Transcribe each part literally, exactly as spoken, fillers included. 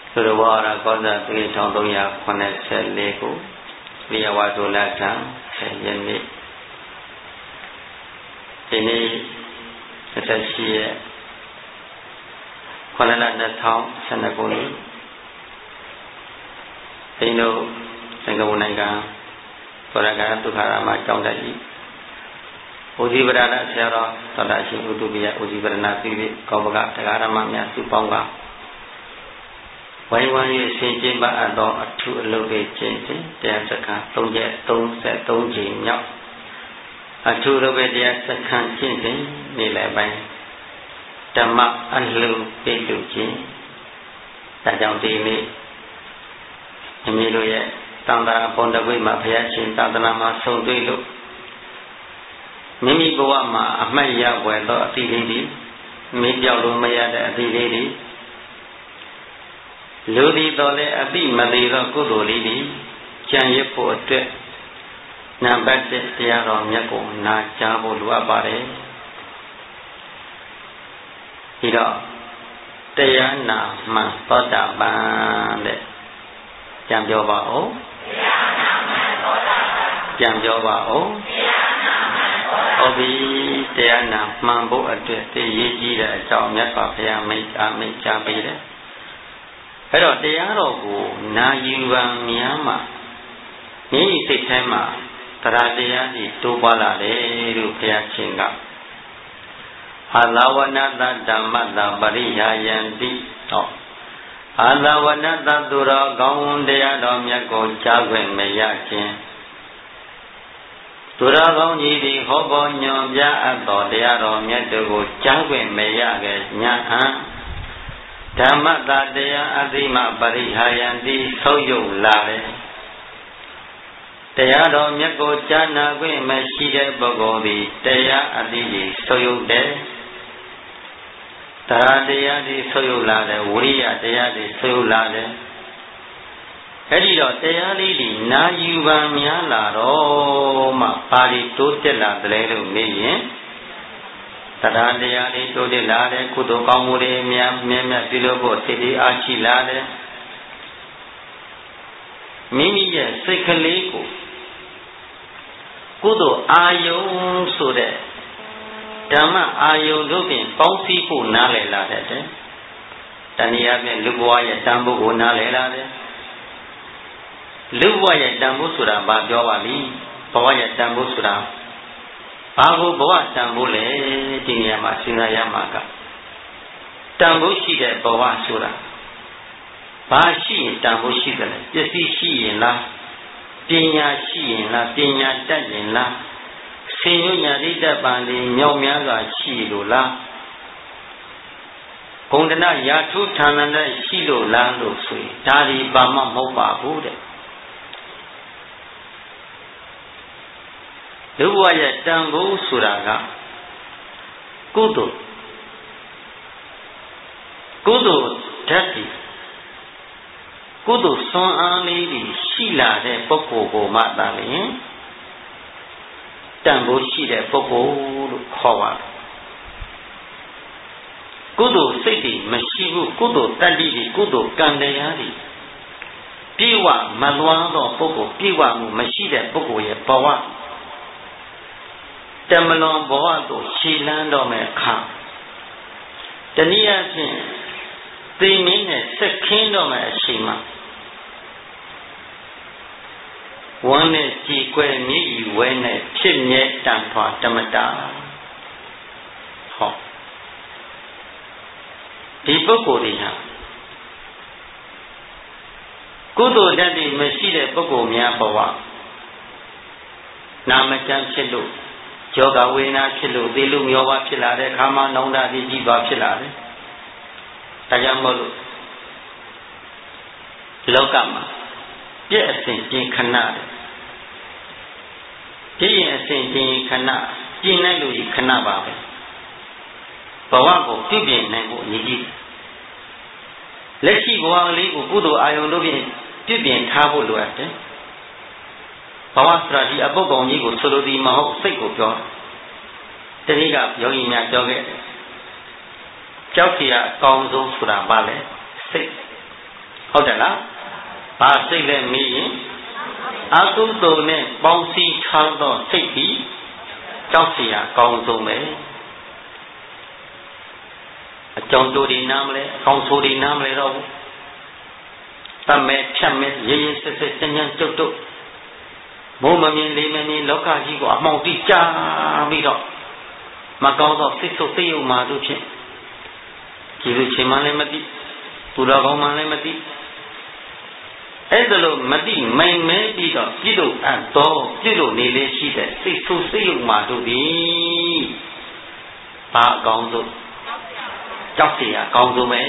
သူတော်ဘာသာကောဇာတက္ကသိုလ်သုံးရာခုနှစ်ဆယ်လေးခုဝိယဝါဒလထံဆယ်ရက်နေ့ဒီနေ့တစ်သက်ရှိရဲ့ခုနှစ်လနှစ်ထောင်ဆယ်နှစ်ခုနှစ်ဒီလိုစင်္ကာပူနိုင်ငံသောရကဒုက္ခရမကျောင်းတက်ကြီးဥဇိပရဏဆရာတော်သောတာရှင်ဥတုပိယဥဇိပရဏပိပိကောပကတရားဓမ္မများစုပေါင်းကဝိုင်းဝန်း၍ဆင်ကျင်းပါအပ်သောအထုအလုပ်တွေကျင့်စဉ်တရားစခန်းသုံးချက်သုံးဆက်သုံးချိန်မြောက်အထုလုပ်ပဲတရားစခန်းကျင့်စဉ်နေ့လယ်ပိုင်းဓမ္မအလှပိတ်လို့ခြင်းဒါကြောင့်ဒီနေ့အမိတို့ရဲ့တန်တာဘုံတပိမှာဘုရားရှင်သာသနာမှာဆုံးတွေ့လို့မိမိဘဝမှာအမှတ်ရွယ်သောအသီးလေးတွေမေ့ပြောက်လို့မရတဲ့အသီးလေးတွေလူဒီတော်လည်းအတိမသေးသောကုသိုလ်လေးတွေကြံရစ်ဖို့အတွက်နံပါတ်တစ်တရားတော်မြတ်ကိုနာကြားဖို့လိုအပ်ပါတယ်ပြီးတော့တရားနာမှသောတာပန်တဲ့ကြံပြောပါဦးတရားနာမှသောတာပန်ကြံပြောပါဦးတရားနာမှသောတာပန်ဟုတ်ပြီတရားနာမှန်ဖို့အတွက်သိရေးကြီးတဲ့အကြောင်းမြတ်စွာဘုရားမိန့်အားမိန့်ကြားပေးတယ်အဲ့တော့တရားတော်ကိုနာယူပံများမှမိမိစိတ်ထဲမှာတရားတရားကြီးတိုးပွားလာတယ်လို့ဘုရားရှင်ကအာလဝနတဓမ္မတပရိယာယံတိဟောအာလဝနတသူတော်ကောင်းတရားတော်မြတ်ကိုကြားခွင့်မရခြင်းသူတော်ကောင်းကြီးသည်ဟောပေါ်ညွှန်ပြအပ်သောတရားတော်မြတ်တို့ကိုကြားခွင့်မရခဲ့ညာဟံဓမ္မတာတရားအသိမပရိဟာယံတိဆုံးယုတ်လာတယ်တရားတော်မြတ်ကိုကြားနာခွင့်မရှိတဲ့ပုဂ္ဂိုလ်သည်တရားအသိကြီးဆုံးယုတ်တယ်တရားတရားကြီးဆုံးယုတ်လာတယ်ဝိရိယတရားကြီးဆုံးယုတ်လာတယ်အဲ့ဒီတော့တရားလေးဒီနာယူပံများလာတော့မှပါဠိတိုးတက်လာတယ်လို့မေးရင်တရားတရားလေးတိုးတက်လာတယ်ကုသိုလ်ကောင်းမှုတွေအများမြတ်မြတ်ပြုလို့ဖို့စိတ်အားရှိလာတယ်မိမိရဲ့စိတ်ကလေးကိုကုသိုလ်အာယုံဆိုတဲ့ဓမ္မအာယုံတို့ဖြင့်ပေါင်းစည်းဖို့နားလည်လာတဲ့တည်းတဏှာဖြင့်လူဘဝရဲ့တန်ဖိုးကိုနားလည်လာတယ်လူဘဝရဲ့တန်ဖိုးဆိုတာဘာပြောပါလိဘဝရဲ့တန်ဖိုးဆိုတာဘာကိုဘဝတန်ဖိုးလဲဒီနေရာမှာစဉ်းစားရမှာကတန်ဖိုးရှိတဲ့ဘဝဆိုတာဘာရှိရင်တန်ဖိုးရှိတယ်လဲပစ္စည်းရှိရင်လားပညာရှိရင်လားပညာတတ်ရင်လားဆင်ញညာတိတ္တပံဒီမြောက်များစွာရှိလို့လားဂုဏ္ဍနာရာထုဌာနတဲ့ရှိလို့လားလို့ဆိုရင်ဒါဒီဘာမှမဟုတ်ပါဘူးတဲ့လူဘဝရဲ့တန်ဖိုးဆိုတာကကုသိုလ်ကုသိုလ်ဓာတ်ဒီကုသိုလ်စွမ်းအားလေးတွေရှိလာတဲ့ပုဂ္ဂိုလ်ကိုမှသာလျှင်တန်ဖိုးရှိတဲ့ပုဂ္ဂိုလ်လို့ခေါ်ပါတယ်ကုသိုလ်စိတ်တွေမရှိဘူးကုသိုလ်တတ္တိတွေကုသိုလ်ကံတရားတွေပြေဝမလွားသောပုဂ္ဂိုလ်ပြေဝမှုမရှိတဲ့ပုဂ္ဂိုလ်ရဲ့ဘဝတမလွန်ဘဝကိုရှည်လန်းတော့မဲ့အခါတနည်းအားဖြင့်သိမင်းနဲ့ဆက်ခင်းတော့မဲ့အချိန်မှာဝမ်းနဲ့ကြည်ကွယ်မြည်ယူဝဲနဲ့ဖြစ်မြဲတန်ထွာတမတာဟောဒီပုဂ္ဂိုလ်တွေဟာကုသိုလ်ဓာတ်တွေမရှိတဲ့ပုဂ္ဂိုလ်များဘဝနာမကျမ်းဖြစ်လို့ယောဂဝေဒနာဖြစ်လို့သေလူမျောပါဖြစ်လာတဲ့ခါမှနောင်တတိကြီးပါဖြစ်လာတယ်ဒါကြောင့်မို့လို့လောကမှာပြည့်အစဉ်ပြင်ခဏတယ်ပြည့်ရင်အစဉ်ပြင်ခဏပြင်နိုင်လို့ခဏပါပဲဘဝကိုပြုပြင်နိုင်ဖို့အရေးကြီးလက်ရှိဘဝလေးကိုကုသိုလ်အာယုံတို့ဖြင့်ပြုပြင်ထားဖို့လိုအပ်တယ်ဘဝစရာဒီအပုပ်ကောင်ကြီးကိုဆိုလိုသည်မဟုတ်စိတ်ကိုပြောတတိကယောဂီများပြောခဲ့တယ်ကြောက်ကြရအကောင်းဆုံးဆိုတာဘာလဲစိတ်ဟုတ်တယ်လားဘာစိတ်လဲမေးရင်အကုသိုလ်နဲ့ပေါင်းစည်းထားသောစိတ်ပြီးကြောက်เสียအကောင်းဆုံးပဲအကြောင်းတို့ဒီနားမလဲအကောင်းဆိုဒီနားမလဲတော့ဘူးတတ်မဲ့ဖြတ်မဲ့ရေးရေးစစ်စစ်စဉ္ညာကျုပ်တို့မိုးမမြင်လေးမမြင်လောကကြီးကိုအမှောင်တိချပြီးတော့မကောင်းသောစိတ်ဆုပ်စိတ်ယုံမှတို့ဖြင့်ကြည်လူချင်းမှလည်းမသိသူတော်ကောင်းမှလည်းမသိအဲ့ဒါလို့မသိမိန်မဲပြီးတော့ပြုလို့အပ်တော့ပြုလို့နေလေရှိတဲ့စိတ်ဆုပ်စိတ်ယုံမှတို့သည်ဘာအကောင်းဆုံးကြောက်เสียအကောင်းဆုံးပဲ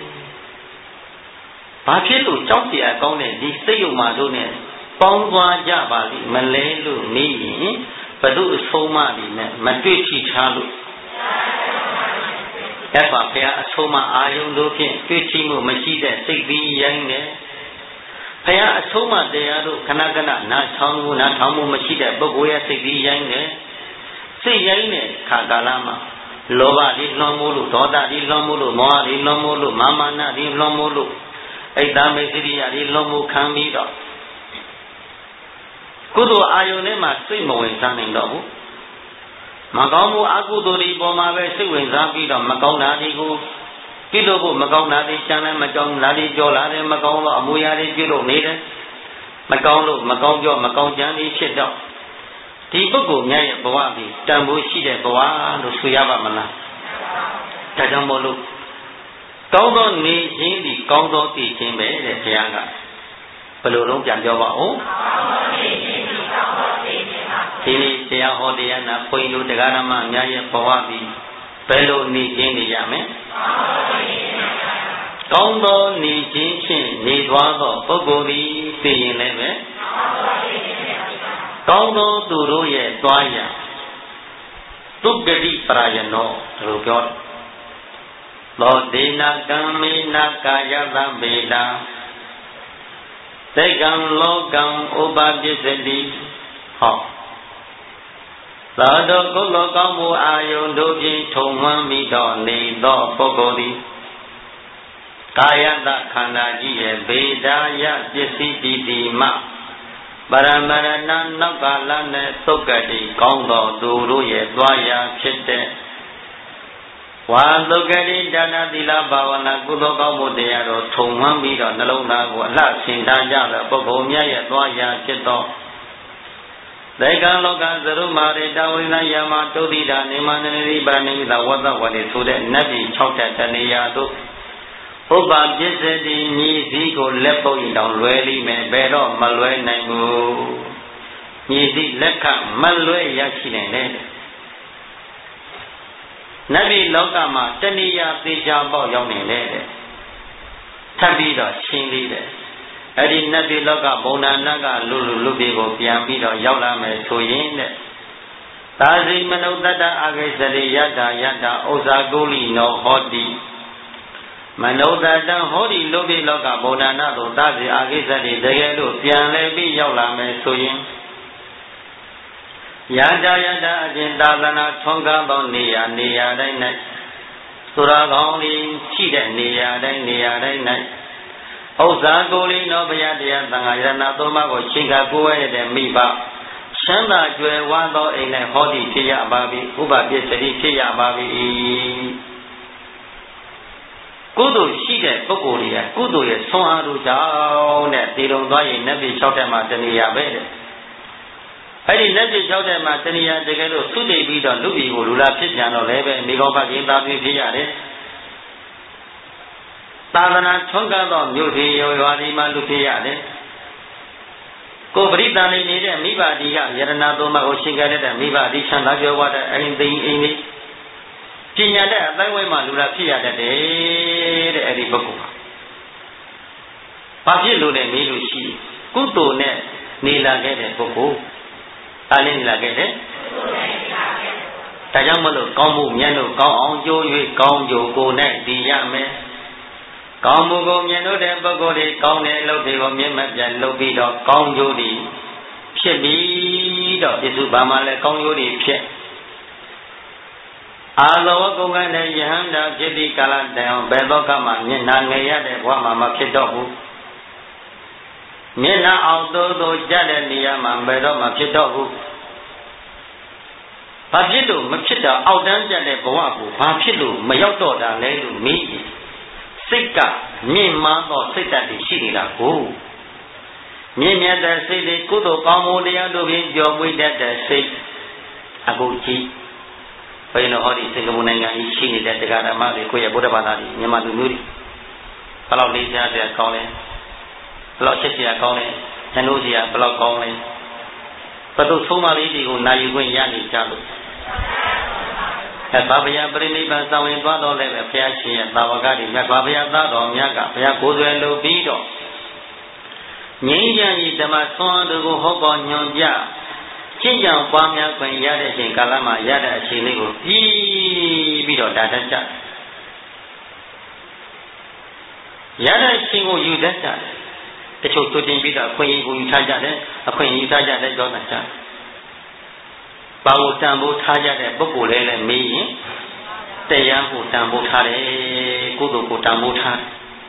ဘာဖြစ်လို့ကြောက်เสียအကောင်းတဲ့ဒီစိတ်ယုံမှတို့နဲ့ပေါင်းသွားကြပါလိမ့်မလဲလို့မေးရင်ဘု து အဆုံးမတွေနဲ့မတွေ့ထိထားလို့အဲ့ပါဘုရားအဆုံးမအာယုံတို့ဖြင့်တွေ့ထိမှုမရှိတဲ့စိတ်ပြီးရိုင်းတယ်ဘုရားအဆုံးမတရားတို့ခဏခဏနားထောင်မှုနားထောင်မှုမရှိတဲ့ပုဂ္ဂိုလ်ရဲ့စိတ်ပြီးရိုင်းတယ်စိတ်ရိုင်းတဲ့ခါကာလမှာလောဘလေးလွန်မိုးလို့ဒေါသလေးလွန်မိုးလို့မောဟလေးလွန်မိုးလို့မာမနလေးလွန်မိုးလို့အိတ်သားမေစိရိယလေးလွန်မိုးခံပြီးတော့ကုသိုလ်အာယုန်ထဲမှာစိတ်မဝင်စားနိုင်တော့ဘူးမကောင်းမှုအကုသိုလ်တွေပေါ်မှာပဲစိတ်ဝင်စားပြီးတော့မကောင်းတာတွေကိုပြုလို့ဖို့မကောင်းတာတွေချမ်းလည်းမကောင်းတာတွေကြောလာတယ်မကောင်းတော့အမူအရာတွေပြုလို့နေတယ်မကောင်းလို့မကောင်းကြောမကောင်းကြမ်းတွေဖြစ်တော့ဒီပုဂ္ဂိုလ်များရဲ့ဘဝပြီးတန်ဖိုးရှိတဲ့ဘဝလို့ဆိုရပါမလားဒါကြောင့်မို့လို့ကောင်းသောနေခြင်းဒီကောင်းသောသိခြင်းပဲတဲ့ဘုရားကဘယ်လိုတော့ပြန်ပြောပါဦးဒီနေ့တရားဟောတရားနာဘုန်းကြီးတို့တရားဓမ္မများရဲ့ဘဝပြီးဘယ်လိုနေခြင်းနေရမလဲကောင်းသောနေခြင်းဖြင့်နေသွားသောပုဂ္ဂိုလ်သည်သိရင်လည်းပဲကောင်းသောသူတို့ရဲ့သွားရသုဂတိပရာယနောလို့ပြောတယ်သောဒေနာကံမေနာကာယသဗေဒာသေကံလောကံဥပပစ္စတိဟောသာတော်ကုလောကောင်းမှုအာယုန်တို့ဖြင့်ထုံမှန်းပြီးတော့နေသောပုဂ္ဂိုလ်သည်ကာယတခန္ဓာကြီးရဲ့ဗေဒာယပစ္စည်းတည်တည်မှပရမရဏနောက်ကာလနဲ့သုက္ကတိကောင်းသောသူတို့ရဲ့သွားရာဖြစ်တဲ့ဝါသုက္ကတိဒါနသီလဘာဝနာကုသိုလ်ကောင်းမှုတရားတို့ထုံမှန်းပြီးတော့နှလုံးသားကိုအလှဆင်ထားကြတဲ့ပုဂ္ဂိုလ်များရဲ့သွားရာဖြစ်သောသေကံလောကသရုမာရိတဝိနယမတုတိတာနေမနနိပါဏိမိတဝတ္တဝတိဆိုတဲ့နတ်ပြည်၆ထပ်တနေရာတို့ဥပပစ္စတိမြည်စည်းကိုလက်ပုတ်ရင်တောင်လွယ်လိမ့်မယ်ဘယ်တော့မလွယ်နိုင်ဘူးမြည်စည်းလက်ခမလွယ်ရရှိနိုင်တယ်နတ်ပြည်လောကမှာတဏှာသေချာပေါက်ရောက်နေတယ်ထပ်ပြီးတော့ရှင်းလေးတယ်အဲ့ဒီနတ်ပြည်လောကဘုံနာနတ်ကလူလူလူပြည်ကိုပြန်ပြီးတော့ရောက်လာမယ်ဆိုရင်တဲ့သာစီမနုဿတ္တအာဂိစရိယတ္တာယတ္တာဥဇာကုလိနောဟောတိမနုဿတံဟောဒီလူပြည်လောကဘုံနာနတ်တို့သာစီအာဂိစရိတကယ်လို့ပြန်လဲပြီးရောက်လာမယ်ဆိုရင်ယတ္တာယတ္တာအရှင်သာသနာထွန်းကားသောနေရာနေရာတိုင်း၌သုရာကောင်းလေးရှိတဲ့နေရာတိုင်းနေရာတိုင်း၌ဥစ္စာကိုလိနောဘုရားတရားသံဃာယရဏသုံးပါးကိုရှင်းကကိုယ်ရတဲ့မိဘချမ်းသာကြွယ်ဝသောအိမ်၌ဟောဒီဖြစ်ရပါပြီဥပပစ္စတိဖြစ်ရပါပြီကုသိုလ်ရှိတဲ့ပုဂ္ဂိုလ်တွေကကုသိုလ်ရဲ့ဆွမ်းအားတို့ကြောင့်တဲ့ဒီလိုသွားရင်နတ်ပြည်၆ထပ်မှာတဏှာပဲတဲ့အဲ့ဒီနတ်ပြည်၆ထပ်မှာတဏှာတကယ်လို့သုတိပြီးတော့လူပြည်ကိုလူလာဖြစ်ပြန်တော့လည်းပဲမိကောင်းဖခင်သားပြီးဖြစ်ရတယ်သာသနာထွန်းကားသောမြို့တွေရွာတွေမှာလူဖြစ်ရတယ်ကိုပရိသတ်နေနေတဲ့မိဘဒီကယရဏသုံးပါးကိုရှင်းကြတဲ့မိဘဒီချမ်းသာကြွယ်ဝတဲ့အိမ်သိမ်းအိမ်လေးပညာတဲ့အတိုင်းဝိုင်းမှာလူလာဖြစ်ရတတ်တယ်တဲ့အဲ့ဒီပုဂ္ဂိုလ်ဘာဖြစ်လို့လဲမေးလို့ရှိကုသိုလ်နဲ့နေလာခဲ့တဲ့ပုဂ္ဂိုလ်အားလည်းနေလာခဲ့တဲ့ဒါကြောင့်မလို့ကောင်းမှုမြတ်လို့ကောင်းအောင်ကြိုး၍ကောင်းကြိုးကိုယ်နဲ့တည်ရမယ်ကောင်းမှုကိုမြင်လို့တဲ့ပုဂ္ဂိုလ်တွေကောင်းတဲ့အလုပ်တွေကိုမြင်မှပြန်လုပ်ပြီးတော့ကောင်းကျိုးတွေဖြစ်ပြီးတော့ပြစ္စုဘာမှလည်းကောင်းကျိုးတွေဖြစ်အာလောကုက္ကနဲ့ယဟန္တာဖြစ်ပြီးကာလတန်အောင်ဘယ်တော့မှမျက်နှာငယ်ရတဲ့ဘဝမှာမဖြစ်တော့ဘူးမျက်နှာအောက်သို့သို့ကြတဲ့နေရာမှာဘယ်တော့မှဖြစ်တော့ဘူးဘာဖြစ်လို့မဖြစ်တာအောက်တန်းကြတဲ့ဘဝကိုဘာဖြစ်လို့မရောက်တော့တာလဲလို့မေးရင်စိတ်ကမြင့်မားသောစိတ်ဓာတ်တွေရှိနေတာကိုမြင့်မြတ်တဲ့စိတ်တွေကုသိုလ်ကောင်းမှုတရားတို့ဖြင့်ကြော်ပွေတတ်တဲ့စိတ်အခုကြည့်ဘယ်လိုဟောဒီစင်ကာပူနိုင်ငံကြီးရှိနေတဲ့တရားဓမ္မတွေကိုယ့်ရဲ့ဗုဒ္ဓဘာသာတွေမြန်မာလူမျိုးတွေဘယ်လောက်လေးစားကြကောင်းလဲဘယ်လောက်ချစ်ကြကောင်းလဲညှိုးစရာဘယ်လောက်ကောင်းလဲဘယ်သူဆုံးမလေးတွေကိုနိုင်ယူခွင့်ရနေကြလို့အဲဘာဘုရားပြိဋိဘံသံဝင်သွားတော့လည်းပဲဘုရားရှင်ရဲ့သာဝကတွေမြတ်စွာဘုရားသားတော်များကဘုရားကိုယ်ဆွဲလုပ်ပြီးတော့ငြိမ်းချမ်းရေးဓမ္မဆွမ်းတို့ကိုဟောပေါ်ညွှန်ပြရှင်းကြောင်ပွားများခွင့်ရတဲ့အချိန်ကာလမှာရတဲ့အချိန်လေးကိုပြီးပြီးတော့ဒါတတ်ကြရတဲ့အချိန်ကိုယူတတ်ကြတယ်တချို့သူတင်ပြီးတော့အခွင့်အရေးကိုယူထားကြတယ်အခွင့်အရေးထားကြတဲ့ကြောင့်ကြဘာလို့တန်ဖိုးထားကြတဲ့ပုဂ္ဂိုလ်လေးလည်းမေးရင်တရားကိုတန်ဖိုးထားတယ်ကုသိုလ်ကိုတန်ဖိုးထား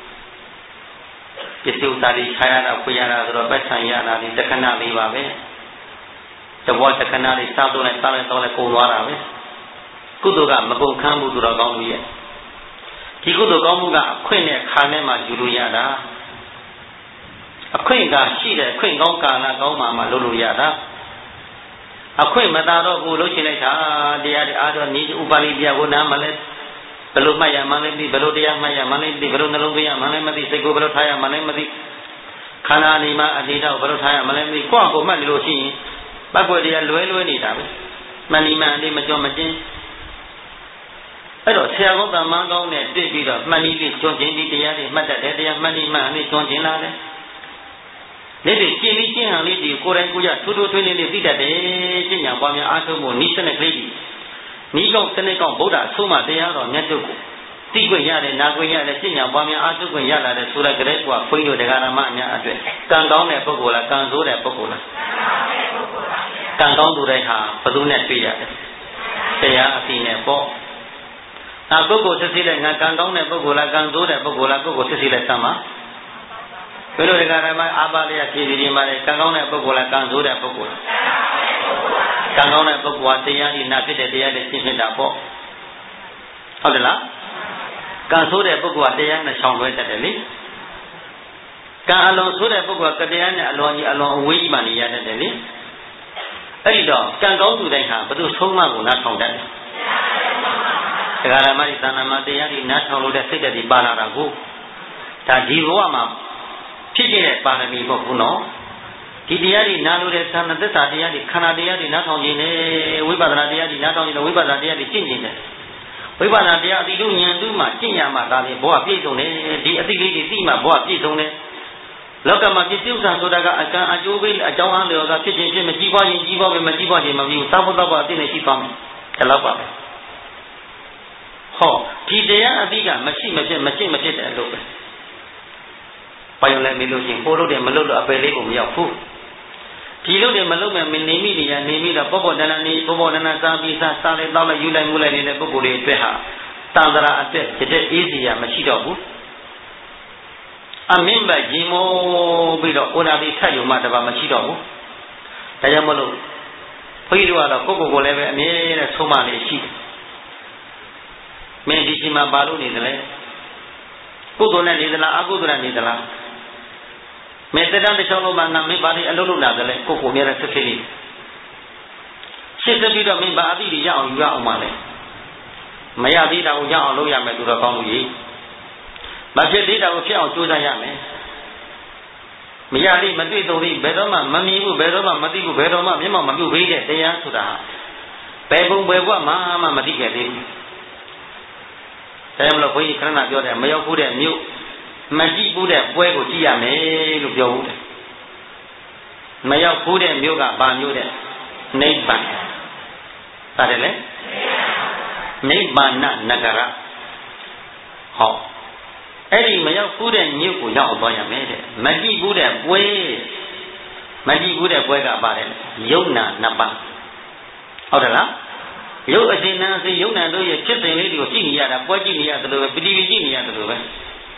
ပစ္စည်းဥစ္စာတွေခြားရတာဖွေရတာဆိုတော့ပတ်ဆံရတာဒီတခဏလေးပါပဲတဘောတခဏလေးစားတော့လိုက်စားလိုက်တော့လိုက်ကုန်သွားတာပဲကုသိုလ်ကမကုန်ခမ်းဘူးဆိုတော့ကောင်းပြီရဲ့ဒီကုသိုလ်ကောင်းမှုကအခွင့်နဲ့ခါနဲ့မှယူလို့ရတာအခွင့်ကရှိတယ်အခွင့်ကောင်းကာလကောင်းမှမှလုပ်လို့ရတာအခွင့်မသာတော့ဘူးလို့ရှင်းလိုက်တာတရားတွေအားတော့ဤဥပါလိတရားကိုနားမလဲဘယ်လိုမှတ်ရမှလည်းသိဘယ်လိုတရားမှတ်ရမှလည်းသိဘယ်လိုနှလုံးသွင်းရမှလည်းမသိစိတ်ကိုဘယ်လိုထားရမှလည်းမသိခန္ဓာနေမှာအတိတော့ဘယ်လိုထားရမှလည်းမသိကိုယ့်ကိုယ်မှတ်နေလို့ရှိရင်ပတ်ွက်တရားလွဲလွဲနေတာပဲမှန်ဒီမှန်ဒီမကြောမကျင်းအဲ့တော့ဆရာကောင်းတမန်ကောင်းနဲ့တွေ့ပြီးတော့မှန်ဒီပြီးကျွမ်းကျင်ဒီတရားတွေမှတ်တတ်တယ်တရားမှန်ဒီမှန်ဒီကျွမ်းကျင်လာတယ်နေ့တွေကျင့်ပြီးကျင့်ဟန်လေးတွေကိုယ်တိုင်ကိုယ်ရထူးထူးထွေးထွေးလေးသိတတ်တယ်ကျင့်ကြံပွားများအားထုတ်မှုနိစ္စနဲ့ကလေးကြီးနိကောင်းစနစ်ကောင်းဗုဒ္ဓအဆုံးမတရားတော်မြတ်တို့ကိုသိခွင့်ရတယ်နာခွင့်ရတယ်ကျင့်ကြံပွားများအားထုတ်ခွင့်ရလာတဲ့ဆိုတဲ့ကလေးကဘုန်းကြီးတို့တရားဓမ္မအများအတွက်ကံကောင်းတဲ့ပုဂ္ဂိုလ်လားကံဆိုးတဲ့ပုဂ္ဂိုလ်လားကံကောင်းသူတိုင်းဟာဘယ်သူနဲ့တွေ့ရတယ်တရားအသိနဲ့ပေါ့အဲပုဂ္ဂိုလ်စစ်စစ်တဲ့ငါကံကောင်းတဲ့ပုဂ္ဂိုလ်လားကံဆိုးတဲ့ပုဂ္ဂိုလ်လားပုဂ္ဂိုလ်စစ်စစ်တဲ့သမ်းပါဘယ်လိုတရားဓမ္မအာပါလိယဖြည့်ပြီးဒီမှာလေကံကောင်းတဲ့ပုဂ္ဂိုလ်လားကံဆိုးတဲ့ပုဂ္ဂိုလ်လားကံကောင်းတဲ့ပုဂ္ဂိုလ်ကတရားကြီးနာဖြစ်တဲ့တရားတွေရှင်းဖြစ်တာပေါ့ဟုတ်တယ်လားကံဆိုးတဲ့ပုဂ္ဂိုလ်ကတရားနဲ့ရှောင်လွှဲတတ်တယ်လေကံအလွန်ဆိုးတဲ့ပုဂ္ဂိုလ်ကတရားနဲ့အလွန်ကြီးအလွန်အဝေးကြီးမှနေရတတ်တယ်လေအဲ့ဒီတော့ကံကောင်းသူတိုင်းဟာဘယ်သူဆုံးမကိုနားထောင်တတ်တယ်တရားဓမ္မဒီသဏ္ဍာန်မှာတရားကြီးနားထောင်လို့တဲ့စိတ်ဓာတ်ဒီပါလာတာကိုဒါဒီဘဝမှာဖြစ်တဲ့ပါရမီပေါ့ခုနော်ဒီတရားတွေနားလို့တဲ့သံသစ္စာတရားတွေခန္ဓာတရားတွေနားထောင်ခြင်းနဲ့ဝိပဿနာတရားတွေနားထောင်ခြင်းနဲ့ဝိပဿနာတရားတွေကျင့်ခြင်းနဲ့ဝိပဿနာတရားအတိတုဉာဏ်တုမှကျင့်ရမှဒါလေဘဝပြည့်စုံတယ်ဒီအတိလေးတွေသိမှဘဝပြည့်စုံတယ်လောကမှာပြည့်စုံတာဆိုတာကအကံအကျိုးပေးအကြောင်းအားလျော်ကဖြစ်ခြင်းဖြစ်မကြီးပွားရင်ကြီးပွားပဲမကြီးပွားခြင်းမပြီးဘူးသာဖို့တော့အသိနဲ့ရှိသွားမယ်ဒါတော့ပါပဲဟောဒီတရားအတိကမရှိမဖြစ်မကျင့်မဖြစ်တဲ့အလုပ်ပဲဘာလို့လဲမလို့ရှင်ဟိုလို့တယ်မလို့လို့အပယ်လေးကိုမရောက်ဘူးဒီလို့တယ်မလို့မယ်နေမိနေရနေမိတော့ပေါ့ပေါ့တန်းတန်းနေပေါ့ပေါ့တန်းတန်းစားပြီးစားစားလိုက်တော့လိုက်ယူလိုက်မှုလိုက်နေတဲ့ပုဂ္ဂိုလ်တွေအတွက်ဟာတန်ត្រာအတွက်တတဲ့အေးစီရမရှိတော့ဘူးအမင်းဘရင်မိုးပြီးတော့ဩနာတိထတ်ယူမှတပါမရှိတော့ဘူးဒါကြောင့်မလို့ဘုန်းကြီးတို့ကတော့ကိုယ့်ကိုယ်ကိုလည်းပဲအမြဲတမ်းဆုံးမလေးရှိတယ်မင်းဒီချိန်မှာဘာလို့နေသလဲကုသိုလ်နဲ့နေသလားအကုသိုလ်နဲ့နေသလားမေတ္တာတစ်ချောင်းလုံးမှာငါမင်းဘာလို့အလုပ်လုပ်လာသလဲကိုယ့်ကိုယ်များတဲ့စစ်စစ်လေးရှင်းပြီးတော့မင်းဘာအသည့်တွေရအောင်ယူရအောင်ပါလဲမရသေးတာကိုရအောင်လုပ်ရမယ်သူတော့ကောင်းလို့ကြီးမဖြစ်သေးတာကိုဖြစ်အောင်ကြိုးစားရမယ်မရသေးမတွေ့တော့သေးဘယ်တော့မှမမြင်ဘူးဘယ်တော့မှမသိဘူးဘယ်တော့မှမျက်မှောက်မပြုတ်သေးတဲ့တရားဆိုတာဘယ်ပုံဘယ်ဘဝမှမမသိခဲ့သေးဘူးဒါမှမဟုတ်ဘုန်းကြီးခဏပြောတယ်မရောက်ဘူးတဲ့မြို့မကြည့်ဘူးတဲ့ပွဲကိုကြည့်ရမယ်လို့ပြောဘူးတဲ့မရောက်ဘူးတဲ့မြို့ကဘာမြို့တဲ့နိဗ္ဗာန်ပါတယ်လေနိဗ္ဗာန်နဂရဟောအဲ့ဒီမရောက်ဘူးတဲ့မြို့ကိုရောက်သွားရမယ်တဲ့မကြည့်ဘူးတဲ့ပွဲမကြည့်ဘူးတဲ့ပွဲကပါတယ်ယုံနာနှစ်ပါးဟုတ်တယ်လားရုပ်အစဉ်နာစီယုံနာတို့ရဲ့ဖြစ်စဉ်လေးတွေကိုကြည့်နေရတာပွဲကြည့်နေရတယ်လို့ပဲပတိပတိကြည့်နေရတယ်လို့ပဲ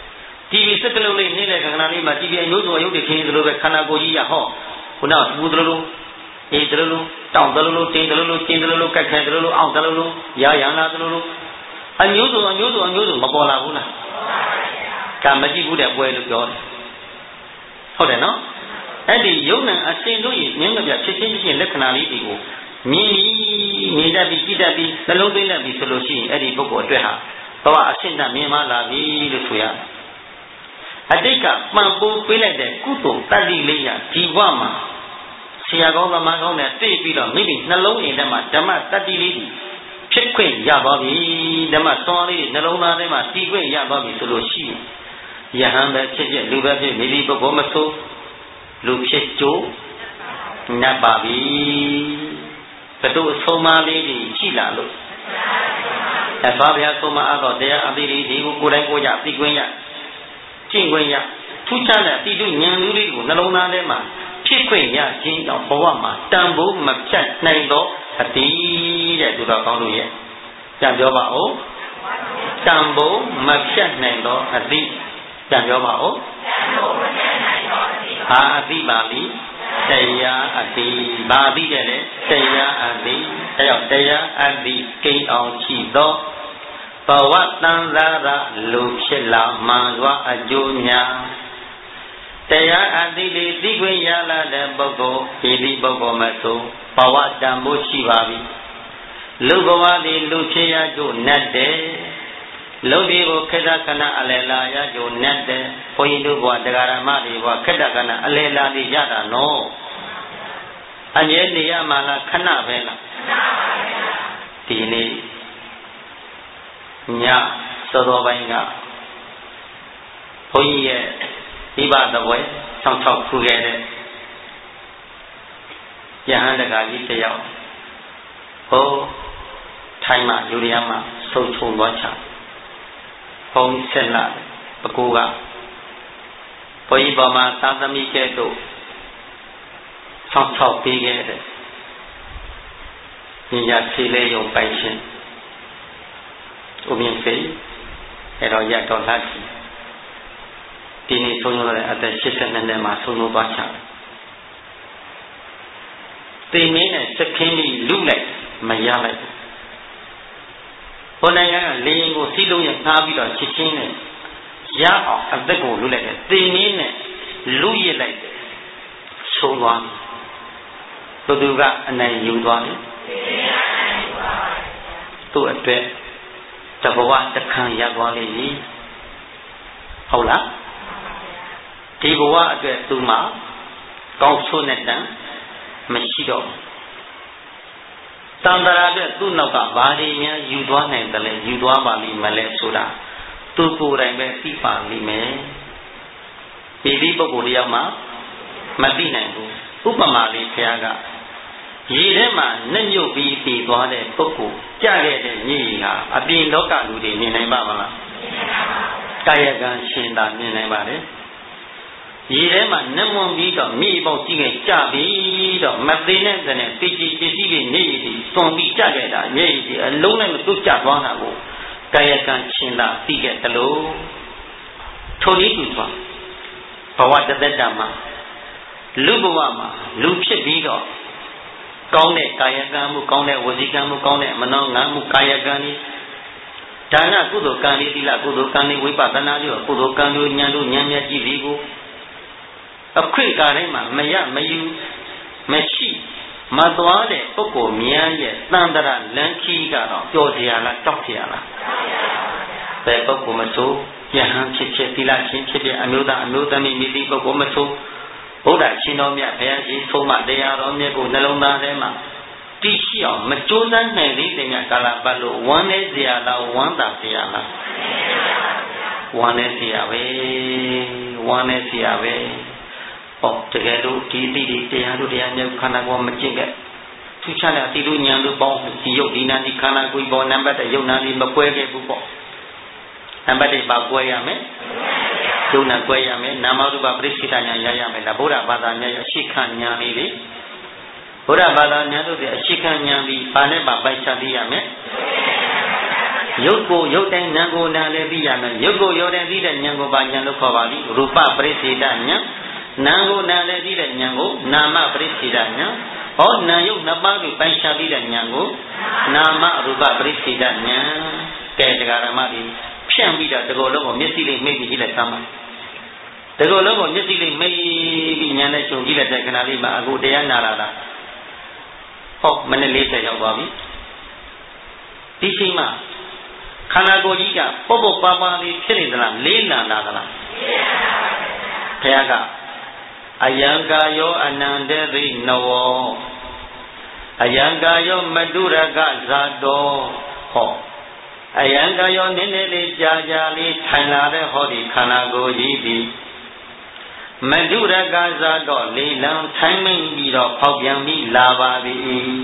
တီဗီစက်ကလုံးလေးနေတဲ့ခဏလေးမှာတီဗီအမျိုးစုံအယုတ်တွေခင်းသလိုပဲခန္ဓာကိုယ်ကြီးရဟောခုနကဘူးသလိုလိုအေးသလိုလိုတောင်းသလိုလိုတင်းသလိုလိုကျင်းသလိုလိုကက်ခဲသလိုလိုအောင်သလိုလိုရာရန်လာသလိုလိုအမျိုးစုံအမျိုးစုံအမျိုးစုံမပေါ်လာဘူးလားကံမကြည့်ဘူးတဲ့ပွဲလို့ပြောတယ်ဟုတ်တယ်နော်အဲ့ဒီယုံနံအရှင်တို့ရဲ့မြင်းမပြဖြစ်ချင်းချင်းလက္ခဏာလေးတွေကိုမြင်ပြီးမြင်တတ်ပြီးကြည့်တတ်ပြီးနှလုံးသွင်းတတ်ပြီးဆိုလို့ရှိရင်အဲ့ဒီပုဂ္ဂိုလ်အတွက်ဟာဘဝအရှင်းတမြင်မှလာပြီလို့ဆိုရတယ်အတိတ်ကပံပိုးပေးလိုက်တဲ့ကုသိုလ်တတ္တိလေးရဒီဘဝမှာဆရာကောင်းသမားကောင်းနဲ့တွေ့ပြီးတော့မိမိနှလုံးအိမ်ထဲမှာဓမ္မတတ္တိလေးဖြစ်ခွင့်ရသွားပြီဓမ္မစွမ်းလေးနှလုံးသားထဲမှာတည်ခွင့်ရသွားပြီဆိုလို့ရှိရင်ယဟန်ပဲဖြစ်ဖြစ်လူပဲဖြစ်မိမိပုဂ္ဂိုလ်မဆိုးလူဖြစ်ကြိုးနတ်ပါပြီဘယ်တော့အဆုံးမလေးကြီးရှိလာလို့အဘဘုရားဆုံးမအတော့တရားအသီးလေးဒီကိုကိုယ်တိုင်ကိုယ်ရသိခွင့်ရကျင့်ခွင့်ရထူးခြားတဲ့တိတုဉာဏ်လူလေးကိုနှလုံးသားထဲမှာဖြစ်ခွင့်ရခြင်းကြောင့်ဘဝမှာတန်ဖိုးမဖြတ်နိုင်သောအတိတဲ့သူတော်ကောင်းတို့ရဲ့ပြန်ပြောပါဦးတန်ဖိုးမဖြတ်နိုင်သောအတိပြန်ပြောပါဦးတန်ဖိုးမဖြတ်နိုင်သောအတိဟာအတိပါလိတရားအတိဘာအတိတဲ့လေတရားအတိအဲကြောင့်တရားအတိကိန်းအောင်ရှိသောဘဝတန်သာရလူဖြစ်လာမှန်စွာအကျိုးများတရားအတိလေးသိခွင့်ရလာတဲ့ပုဂ္ဂိုလ်ဒီဒီပုဂ္ဂိုလ်မဆိုဘဝတန်ဖို့ရှိပါပြီလူဘဝသည်လူဖြစ်ရကြို့နဲ့တဲ့လူဒီကိုခေတ္တခဏအလယ်လာရကြို့နဲ့တဲ့ဘုန်းကြီးတို့ဘဝတရားဓမ္မတွေဘဝခေတ္တခဏအလယ်လာနေရတာနော်အမြဲနေရမှာလားခဏပဲလားခဏပါဗျာဒီနေ့ညစောစောပိုင်းကဘုန်းကြီးရဲ့ဒီပါတပွဲဆောင်းချောက်ထူခဲ့တဲ့ယဟန်တကာကြီးတယောက်ဟိုထိုင်းမှာယူရီးယားမှာဆုံးချုံသွားချဘုန်းဆက်လာအကူကဘုန်းကြီးပေါ်မှာသာသမီကဲ့သို့ဆောင်းချောက်ပေးခဲ့တဲ့ဉာဏ်ဖြေလေးယုံပိုင်ရှင်ဦးမြင့်စိတ်အဲ့တော့ရတော်လာပြီဒီနေ့ဆုံးရတဲ့အသက်၈၂နှစ်မှာဆုံးလို့သွားချသိမင်းနဲ့စက်ခင်းပြီးလူလိုက်မရလိုက်ဘုန်းနိုင်ငံကလေရင်ကိုစီးလုံးရငှားပြီးတော့ချစ်ချင်းနဲ့ရအောင်အသက်ကိုလူလိုက်တယ်သိမင်းနဲ့လူရစ်လိုက်တယ်ဆုံးသွားသူသူကအနိုင်ယူသွားတယ်သူ့အတွက်တဘဝတခန့်ရသွားလိမ့်မည်ဟုတ်လားဒီဘဝအတွက်သူမှကောင်းဆိုးနဲ့တန်မရှိတော့တန်တရာအတွက်သူ့နောက်ကဘာတွေများယူသွားနိုင်တယ်လဲယူသွားပါလိမ့်မလဲဆိုတာသူကိုယ်တိုင်ပဲသိပါလိမ့်မယ်ဒီဒီပုဂ္ဂိုလ်တယောက်မှမသိနိုင်ဘူးဥပမာလေးခရားကရေထဲမှာနှမြုပ်ပြီးတည်သွားတဲ့ပုဂ္ဂိုလ်ကြခဲ့တဲ့ညည်ဟာအပြင်လောကလူတွေမြင်နိုင်ပါမလားကာယကံရှင်သာမြင်နိုင်ပါလေရေထဲမှာနှမွန်ပြီးတော့မြေပေါက်ကြီးခဲ့ကြပြီးတော့မသိတဲ့တဲ့နဲ့ပိကြီးပစ္စည်းတွေနေရည်စွန်ပြီးကြခဲ့တာညည်ဒီအလုံးနဲ့မတွကြသွားတာကိုကာယကံရှင်သာသိခဲ့တယ်လို့ထိုနည်းတူသွားဘဝတသက်တာမှာလူဘဝမှာလူဖြစ်ပြီးတော့ကောင်းတဲ့ကာယကံမှုကောင်းတဲ့ဝစီကံမှုကောင်းတဲ့မနောငါမှုကာယကံဤဒါနကုသိုလ်ကံဤသီလကုသိုလ်ကံဤဝိပဿနာပြုကုသိုလ်ကံတို့ဉာဏ်တို့ဉာဏ်မြတ်ကြည့်ပြီးကိုအခွင့်ကာတိုင်းမှာမရမယူမရှိမသွားတဲ့ပုဂ္ဂိုလ်များရဲ့တန်တရာလန်ခီးကတော့ပျော်စရာလားတောက်စရာလားဘယ်ပုဂ္ဂိုလ်မဆိုယဟန်ဖြစ်ဖြစ်သီလရှင်ဖြစ်ဖြစ်အမျိုးသားအမျိုးသမီးမိသည့်ပုဂ္ဂိုလ်မဆိုဘုရားရှင်တော်မြတ်ဘုရားရှင်ဆုံးမတရားတော်မြတ်ကိုနှလုံးသားထဲမှာတည်ရှိအောင်မကြိုးစားနိုင်သေးတဲ့ကာလပတ်လို့ဝမ်းနေစရာလားဝမ်းသာစရာလားဝမ်းနေစရာပဲဝမ်းနေစရာပဲဟောတကယ်လို့ဒီအသည့်တရားတို့တရားမျိုးခန္ဓာကိုယ်မကျင့်ခဲ့ထူးခြားတဲ့အသည့်တို့ဉာဏ်တို့ပေါင်းဒီယုတ်ဒီနာဒီခန္ဓာကိုယ်ပေါ်နံပါတ်ယုတ်နာဒီမကွဲခဲ့ဘူးပေါ့နံပါတ်တွေပါကွဲရမယ်ယုံနာကွဲရမယ်နာမရူပပရိစ္ဆေဒဉာဏ်ရရမယ်လားဗုဒ္ဓဘာသာဉာဏ်ရရှိခံဉာဏ်လေးလေဗုဒ္ဓဘာသာဉာဏ်တို့ကအရှိခံဉာဏ်ပြီးဘာနဲ့ပါပိုက်ချသိရမယ်ရုပ်ကိုရုပ်တိုင်းနာမ်ကိုနာမ်လည်းသိရမယ်ရုပ်ကိုရုပ်တိုင်းသိတဲ့ဉာဏ်ကိုပါဉာဏ်လို့ခေါ်ပါသည်ရူပပရိစ္ဆေဒဉာဏ်နာမ်ကိုနာမ်လည်းသိတဲ့ဉာဏ်ကိုနာမပရိစ္ဆေဒဉာဏ်ဟောနာမ်ရုပ်နှစ်ပါးကိုပိုင်းခြားသိတဲ့ဉာဏ်ကိုနာမရူပပရိစ္ဆေဒဉာဏ်ကဲတရားဓမ္မတွေဖြန့်ပြီးတော့ဒီလိုလုံးကိုမျက်စိလေးမိတ်ပြီးကြည့်လိုက်သမ်းပါဒီလိုလုံးကိုမျက်စိလေးမိတ်ပြီးဉာဏ်နဲ့ရှုံကြည့်လိုက်တဲ့ခဏလေးမှာအခုတရားနာလာတာဟောမိနစ်လေးဆယ်ရောက်သွားပြီဒီချိန်မှာခန္ဓာကိုယ်ကြီးကပုတ်ပုတ်ပါပါလေးဖြစ်နေသလားလေးလံလာသလားဘုရားကအယံကာယောအနန္တရိနဝောအယံကာယောမတုရကဇာတောဟောအယံကာယောနည်းနည်းလေးကြာကြာလေးထိုင်လာတဲ့ဟောဒီခန္ဓာကိုယ်ကြီးဒီမတုရကဇာတောလေးလံထိုင်မိန်ပြီးတော့ဖောက်ပြန်ပြီးလာပါပြီ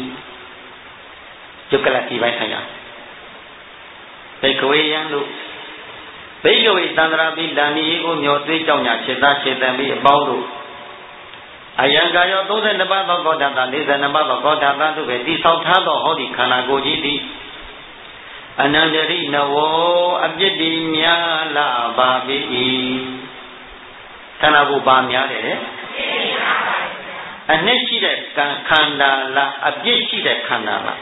ယုတ်ကလတိပိုင်းဆိုင်ရာဘိကဝေယံတို့ဘိကဝေသန္တရာပိတဏီကိုမျောသွေးကြောင့်ညာခြေသားခြေတံပြီးအပေါင်းတို့အယံကာယောသုံးဆယ်နှစ်ပါးသောကောဋ္ဌတာလေးဆယ်နှစ်ပါးသောကောဋ္ဌတာတို့ပဲတိဆောက်ထားသောဟောဒီခန္ဓာကိုယ်ကြီးသည်အနန္တရိနဝောအပြစ်တိများလာပါပြီခန္ဓာကိုယ်ပါများတယ်အနှစ်ရှိတဲ့ခန္ဓာလားအပြစ်ရှိတဲ့ခန္ဓာလား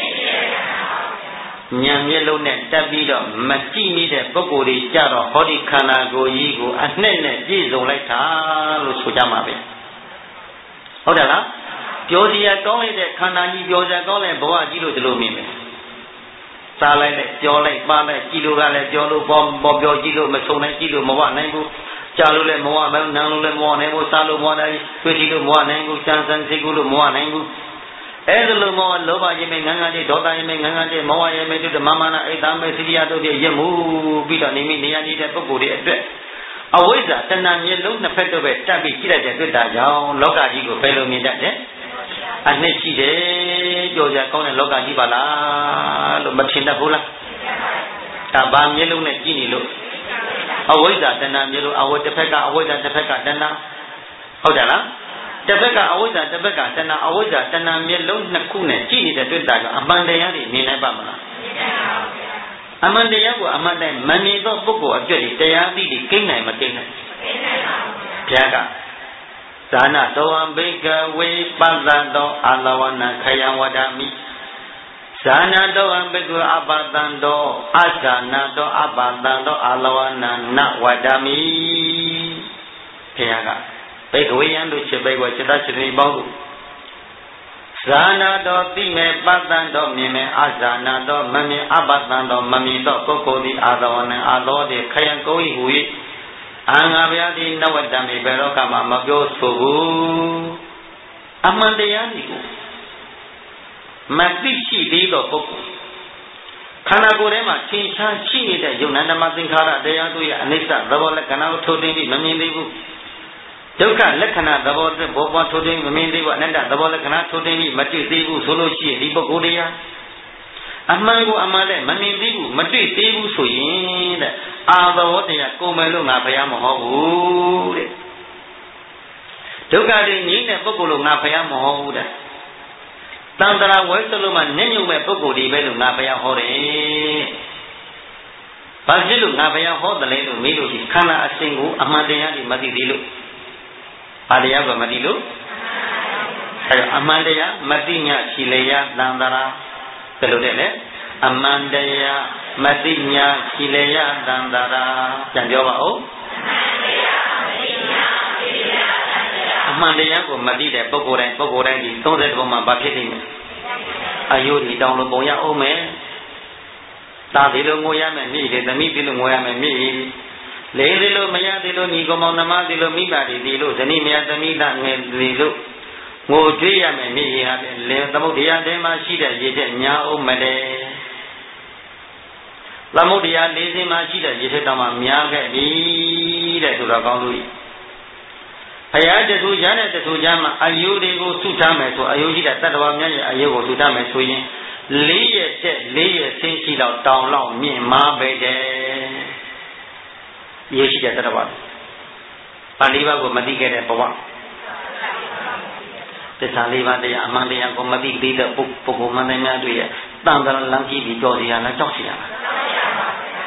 ဉာဏ်မျက်လုံးနဲ့တက်ပြီးတော့မကြည့်မိတဲ့ပုဂ္ဂိုလ်တွေကြတော့ဟောဒီခန္ဓာကိုယ်ကြီးကိုအနှစ်နဲ့ပြည့်စုံလိုက်တာလို့ဆိုကြမှာပဲဟုတ်တယ်လားပြောစရာကောင်းလိုက်တဲ့ခန္ဓာကြီးပြောစရာကောင်းတဲ့ဘဝကြီးလို့ဒီလိုမြင်မယ်စားလိုက်တဲ့ပြောလိုက်ပါလိုက်ကြည့်လို့ကလည်းပြောလို့ပေါ်ပေါ်ပြောကြည့်လို့မဆုံးနိုင်ကြည့်လို့မဝနိုင်ဘူးကြားလို့လည်းမဝနိုင်ဘူးနားလို့လည်းမဝနိုင်ဘူးစားလို့မဝနိုင်ဘူးတွေ့ကြည့်လို့မဝနိုင်ဘူးစမ်းစမ်းစိတ်ကူးလို့မဝနိုင်ဘူးအဲ့ဒါလိုမောလောဘရင်မေငန်းငန်းလေးဒေါသရင်မေငန်းငန်းလေးမောဟရင်မေတို့မမနာအိတ်သားမေစိရိယတို့ပြည့်ရမှုပြီးတော့နေမိနေရနေတဲ့ပုဂ္ဂိုလ်တွေအတွက်အဝိဇ္ဇာတဏှာမျက်လုံးနှစ်ဖက်တော့ပဲတက်ပြီးကြည့်လိုက်တဲ့တွေ့တာကြောင့်လောကကြီးကိုဘယ်လိုမြင်တတ်တယ်အနှစ်ရှိတယ်ကြော်ကြကောင်းတဲ့လောကကြီးပါလားလို့မထင်တတ်ဘူးလားဒါဘာမျက်လုံးနဲ့ကြည့်နေလို့အဝိဇ္ဇာတဏှာမျက်လုံးအဝိတစ်ဖက်ကအဝိဇ္ဇာတစ်ဖက်ကတဏှာဟုတ်တယ်လားတစ်ဖက်ကအဝိဇ္ဇာတစ်ဖက်ကတဏှာအဝိဇ္ဇာတဏှာမျက်လုံးနှစ်ခုနဲ့ကြည့်နေတဲ့တွေ့တာကြောင့်အမှန်တရားတွေမြင်နိုင်ပါမလားအမှန်တရားကိုအမှန်တိုင်းမမြင်သောပုဂ္ဂိုလ်အကျွတ်ဒီတရားသိပြီးကိန်းနိုင်မကိန်းနိုင်ဘုရားကဇာနာတောံဘေကဝေပတ္တတောအာလဝနခယံဝဒမိဇာနာတောံဘေကဝေအပတ္တတောအာဇာနာတောအပတ္တတောအာလဝနနဝဒမိဘုရားကဘေကဝေယံတို့ချက်ပဲကစိတ္တစိတ္တိပေါင်းဇာနာတော်သိမဲ့ပတ္တန်တော်မြင်မဲ့အာဇာနာတော်မမြင်အပတ္တန်တော်မမြင်တော့ပုဂ္ဂိုလ်သည်အာသောနံအာသောတိခယံကိုဤဟူ၏အာငါဗျာတိနဝတ္တမေဘယ်တော့ကမှမပြောဆိုဘူးအမှန်တရားဒီကိုမသိရှိသေးသောပုဂ္ဂိုလ်ခန္ဓာကိုယ်ထဲမှာသင်္ချာရှိနေတဲ့ယုံနာဓမ္မသင်္ခါရတရားတို့ရဲ့အနိစ္စသဘောလက္ခဏာကိုထုတ်သိပြီးမမြင်သေးဘူးဒုက္ခလက္ခဏာသဘောတည်းဘောပေါ်ထုတ်သိမမြင်သေးဘူးအနတ္တသဘောလက္ခဏာထုတ်သိပြီးမတွေ့သေးဘူးဆိုလို့ရှိရင်ဒီပုဂ္ဂိုလ်တရားအမှန်ကိုအမှန်နဲ့မမြင်သေးဘူးမတွေ့သေးဘူးဆိုရင်တဲ့အာသောတရားကိုယ်မယ်လို့ငါဘုရားမဟုတ်ဘူးတဲ့ဒုက္ခတွေငြိမ်းတဲ့ပုဂ္ဂိုလ်လို့ငါဘုရားမဟုတ်ဘူးတဲ့တန်ត្រာဝဲစလုံးမှာနင့်ညုံမဲ့ပုဂ္ဂိုလ်ဒီပဲလို့ငါဘုရားဟောတယ်ဘာဖြစ်လို့ငါဘုရားဟောတယ်လဲလို့မေးလို့ဒီခန္ဓာအစဉ်ကိုအမှန်တရားတွေမသိသေးလို့ဘာတရားကမသိလို့အဲအမှန်တရားမသိညာရှိလေယတန်ត្រာဘယ်လိုလဲလဲအမှန်တရားမသိညာရှိလေယတန်ត្រာပြန်ပြောပါဦးအမှန်တရားကိုမသိတဲ့ပုဂ္ဂိုလ်တိုင်းပုဂ္ဂိုလ်တိုင်းဒီသုံးဆယ်ဘုံမှာဘာဖြစ်နေလဲအယုဒီတောင်းလို့ပုံရအောင်မယ်တာဒီလိုငိုရမယ်မြည်တယ်သမီးဒီလိုငိုရမယ်မြည်လေဒီလိုမရဒီလိုညီကောင်မောင်နှမဒီလိုမိဘတွေဒီလိုဇနီးမယားသမီးသားငယ်ဒီလိုငိုကြွေးရမယ်မြည်ရတဲ့လေသမုဒ္ဒရာတဲမှာရှိတဲ့ရေတဲ့ညာအောင်မတဲ့သမုဒ္ဒရာလေးစင်းမှာရှိတဲ့ရေတဲ့တောင်မှများခဲ့ပြီတဲ့ဆိုတော့ကောင်းလို့ဘုရားတထူချမ်းတဲ့တထူချမ်းမှာအယုတွေကိုသုထားမယ်ဆိုအယုရှိတဲ့တတ္တဝါများရဲ့အယုကိုသုထားမယ်ဆိုရင်လေးရဲ့တဲ့လေးရဲ့ဆင်းရှိတော့တောင်လောက်မြင့်မားပဲတဲ့အယုရှိတဲ့တတ္တဝါပါဠိဘကိုမသိခဲ့တဲ့ဘဝသစ္စာလေးပါးတရားအမှန်တရားကိုမသိသေးတဲ့ပုဂ္ဂိုလ်မှန်တယ်များတွေ့ရဲ့တန်ត្រာလမ်းကြည့်ပြီးကြော်စီရလားကြောက်စီရလား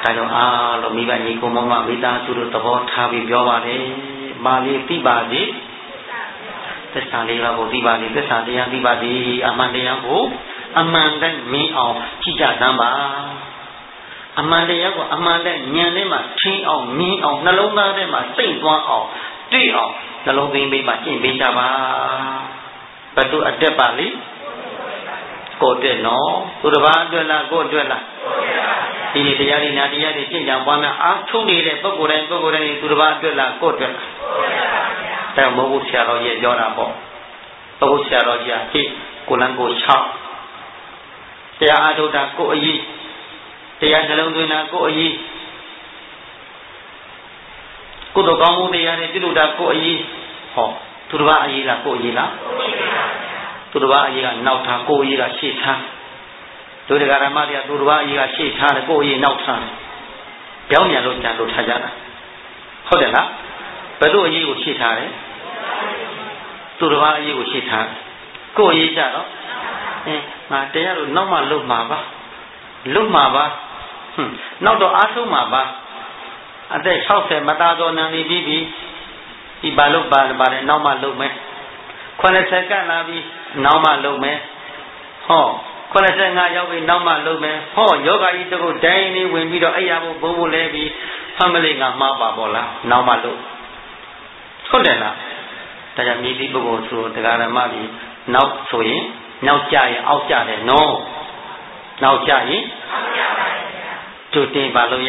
ဒါကြောင့်အားလုံးမိဘညီကိုမောင်မမိသားစုတို့သဘောထားပြီးပြောပါတယ်မာလေးသိပါစေသစ္စာလေးပါးကိုသိပါစေသစ္စာတရားသိပါစေအမှန်တရားကိုအမှန်တည်းမင်းအောင်ကြည့်ကြသမ်းပါအမှန်တရားကိုအမှန်တည်းဉာဏ်ထဲမှာထင်းအောင်မြင်အောင်နှလုံးသားထဲမှာစိတ်သွမ်းအောင်တွေ့အောင်နှလုံးသွင်းပေးမှကျင့်ပေးကြပါဘယ်သူအတက်ပါလိကိုတဲ့နော်သူတစ်ပါးအတွက်လားကိုအတွက်လားဒီနေ့တရားဒီနာတရားတွေကျင့်ကြံပွားများအားထုတ်နေတဲ့ပုဂ္ဂိုလ်တိုင်းပုဂ္ဂိုလ်တိုင်းသူတစ်ပါးအတွက်လားကိုအတွက်လားဒါမဟုတ်ဆရာတော်ကြီးပြောတာပေါ့ပုဂ္ဂိုလ်ဆရာတော်ကြီးဟိကိုလန်းကို၆တရားအားထုတ်တာကိုအရေးတရားနှလုံးသွင်းတာကိုအရေးကုသိုလ်ကောင်းမှုတရားတွေပြုလုပ်တာကိုအရေးဟောသူတစ်ပါးအရေးလားကိုအရေးလားသူတစ်ပါးအရေးကနောက်ထားကိုအရေးကရှေ့ထားဒုဒကရမတရားသူတစ်ပါးအရေးကရှေ့ထားတယ်ကိုအရေးနောက်ထားပြောင်းပြန်လို့ကြံလို့ထားကြတာဟုတ်တယ်လားဘယ်လိုအရေးကိုရှေ့ထားတယ်သူတစ်ပါးအရေးကိုရှေ့ထားကိုအရေးကြတော့အင်းငါတရားလို့နောက်မှလုံမှာပါလုံမှာပါဟွန်းနောက်တော့အားထုတ်မှာပါအသက်၆၀မသားတော်နန်းနေပြီးပြီဒီဘာလို့ပါပါတယ်နောက်မှလုံမယ်ခုနှစ်ဆယ်ကလာပြီးနောက်မှလုံမယ်ဟောခုနှစ်ဆယ်ငါရောက်ပြီးနောက်မှလုံမယ်ဟောယောဂကြီးတကုတ်တိုင်းလေးဝင်ပြီးတော့အဲ့ရဖို့ဘုံဘုံလဲပြီးဖမ်းမလေးငါမှားပါပေါ့လားနောက်မှလုံဟုတ်တယ်လားဒါကြောင့်မြည်သည့်ပုဂ္ဂိုလ်ဆိုတရားဓမ္မကြီးနောက်ဆိုရင်နောက်ကြရင်အောက်ကြတယ်နော်နောက်ကြရင်အောက်ကြပါရဲ့ဗျာတို့တင်ပါလို့ရ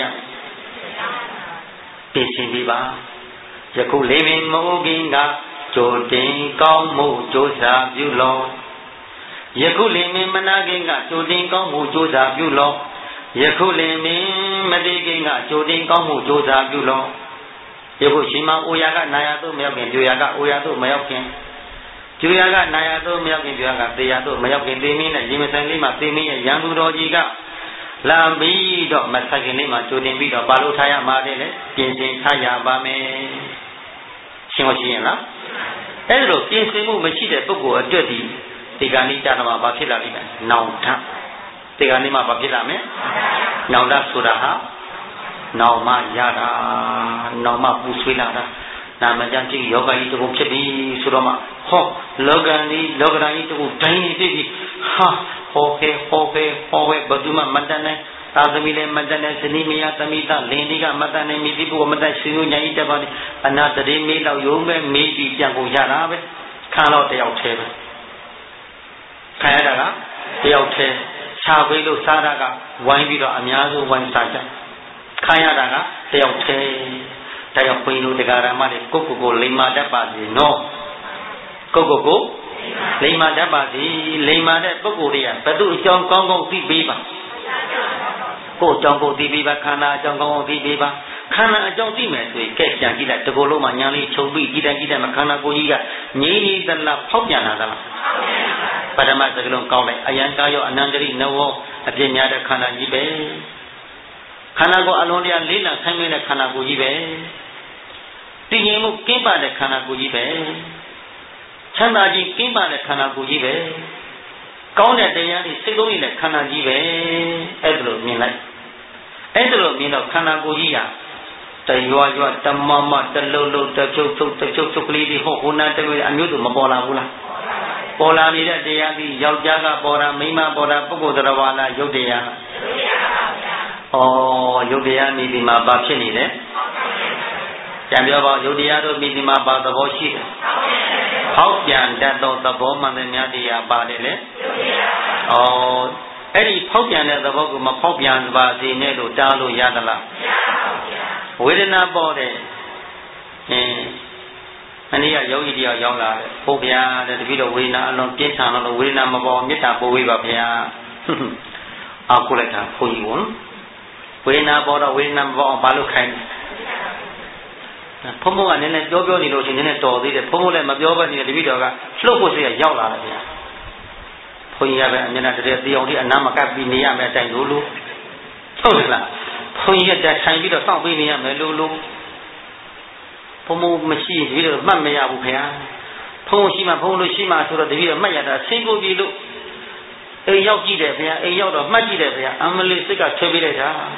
ပြင်ဆင်ပြီးပါယခုလေးပင်မဟုတ်ခင်ကကြိုတင်ကောင်းမှုကြိုးစားပြုလောယခုလေးပင်မနာခင်ကကြိုတင်ကောင်းမှုကြိုးစားပြုလောယခုလေးပင်မတည်ခင်ကကြိုတင်ကောင်းမှုကြိုးစားပြုလောယခုရှင်မအိုရာကနာယာတို့မရောက်ခင်ပြိုရာကအိုရာတို့မရောက်ခင်ကျူရာကနာယာတို့မရောက်ခင်ပြိုရာကသေရာတို့မရောက်ခင်သေမင်းနဲ့ရေမဆိုင်လေးမှာသေမင်းရဲ့ရန်သူတော်ကြီးကလာပြီးတော့မဆိုင်ခင်လေးမှာကြိုတင်ပြီးတော့ပါလို့ထားရမှာတဲ့လေပြင်ဆင်ထားရပါမယ်ရှင်းမရှိရင်လားအဲ့ဒါလိုပြင်ဆင်မှုမရှိတဲ့ပုဂ္ဂိုလ်အတွက်ဒီဒီကနေ့ကြာတော့ဘာဖြစ်လာလိမ့်မယ်နောင်ထဒီကနေ့မှဘာဖြစ်လာမလဲနောင်တဆိုတာဟာနောင်မှရတာနောင်မှပူဆွေးလာတာနာမကျန်ကြီးယောဂကြီးတခုဖြစ်ပြီဆိုတော့မှဟောလောကကြီးလောကဓာတ်ကြီးတခုတိုင်းနေပြီဟာဟောခဲဟောခဲဟောဝဲဘယ်သူမှမတတ်နိုင်သာသမီလည်းမတတ်နိုင်ဇနီးမယားသမီးသားလင်ဒီကမတတ်နိုင်မိဒီပုဂ္ဂိုလ်မတတ်ရှင်ညညာကြီးတက်ပါလေအနာတရေမေးတော့ယုံမဲ့မေးပြီးပြန်ကုန်ရတာပဲခံတော့တယောက်တည်းပဲခံရတာကတယောက်တည်းခြားပေးလို့စားတာကဝိုင်းပြီးတော့အများစုဝိုင်းစားကြခံရတာကတယောက်တည်းဒါကြောင့်ဘုန်းကြီးတို့တရားဓမ္မတွေကိုကိုကိုလိမ္မာတတ်ပါစေနော်ကိုကိုကိုလိမ္မာတတ်ပါစေလိမ္မာတဲ့ပုဂ္ဂိုလ်တွေကဘယ်သူအကြောင်းကောင်းကောင်းသိပေးပါကိုအကြောင်းကိုသိပေးပါခန္ဓာအကြောင်းကောင်းကောင်းသိပေးပါခန္ဓာအကြောင်းသိမယ်ဆိုရင်ကဲပြန်ကြည့်လိုက်တကူလုံးမှာညာလေးချုပ်ပြီးကြည့်တိုင်းကြည့်တိုင်းမှာခန္ဓာကိုယ်ကြီးကငြိမ့်နေသလားဖောက်ပြန်လာသလားပထမစကလုံးကောင်းလိုက်အယံကာယောအနန္တရိနဝောအပြည့်များတဲ့ခန္ဓာကြီးပဲခန္ဓာကိုယ်အလုံးတရားလေးလံဆိုင်မဲ့တဲ့ခန္ဓာကိုယ်ကြီးပဲတည်ငြိမ်မှုကင်းပါတဲ့ခန္ဓာကိုယ်ကြီးပဲချမ်းသာခြင်းကင်းပါတဲ့ခန္ဓာကိုယ်ကြီးပဲကောင်းတဲ့တရားတွေစိတ်လုံးနေတဲ့ခန္ဓာကြီးပဲအဲ့ဒါလိုမြင်လိုက်အဲ့ဒါလိုမြင်တော့ခန္ဓာကိုယ်ကြီးဟာတရွာရွာတမမတလုံးလုံးတချုပ်ချုပ်တချုပ်ချုပ်ကလေးတွေဟောဟိုနာတမျိုးအမျိုးစုမပေါ်လာဘူးလားပေါ်လာနေတဲ့တရားကြီးယောက်ျားကပေါ်တာမိန်းမပေါ်တာပုဂ္ဂိုလ်တော်ဘာလားယုတ်တရားယုတ်တရားပါဗျာဩယုတ်တရားမိဒီမှာဘာဖြစ်နေလဲပြန်ပြောပါယုတ်တရားတို့မိဒီမှာဘာသဘောရှိတယ်ဟောက်ပြန်တတ်သောသဘောမှန်တဲ့များတရားပါတယ်လေဩအဲ့ဒီဖောက်ပြန်တဲ့သဘောကိုမဖောက်ပြန်ပါစေနဲ့လို့တားလို့ရသလားမရပါဘူးဗျာဝေဒနာပေါ်တယ်အင်းအနည်းကယောဂီတယောက်ရောက်လာတယ်ဟုတ်ဗျာတဲ့တပည့်တော်ဝေဒနာအလွန်ပြင်းထန်လို့ဝေဒနာမပေါ်မေတ္တာပို့ဝေးပါဗျာအောက်ကိုလိုက်တာဘုန်းကြီးဝန်ဝေဒနာပေါ်တော့ဝေဒနာမပေါ်အောင်ဘာလို့ခိုင်းလဲဘုံဘုံကနည်းနည်းပြောပြောနေလို့ရှိရင်နည်းနည်းတော်သေးတယ်ဘုံဘုံလည်းမပြောဘဲနေတပည့်တော်ကလှုပ်ဖို့စိတ်ရောက်လာတယ်ဗျာဘုန်းကြီးကပဲအမျက်နှာတည်းတေအောင်ဒီအနာမကပ်ပြီးနေရမယ်အတိုင်းလို့လို့ဟုတ်လားဘုန်းကြီးကတိုင်ပြီးတော့စောင့်ပြီးနေရမယ်လို့လို့ဘုံဘုံမရှိတပည့်တော်မှတ်မရဘူးခင်ဗျာဘုံရှိမှဘုံလို့ရှိမှဆိုတော့တပည့်တော်မှတ်ရတာဆင်းကိုပြီလို့အိမ်ရောက်ကြည့်တယ်ခင်ဗျာအိမ်ရောက်တော့မှတ်ကြည့်တယ်ခင်ဗျာအမလေးစိတ်ကဆွဲပေးလိုက်တာ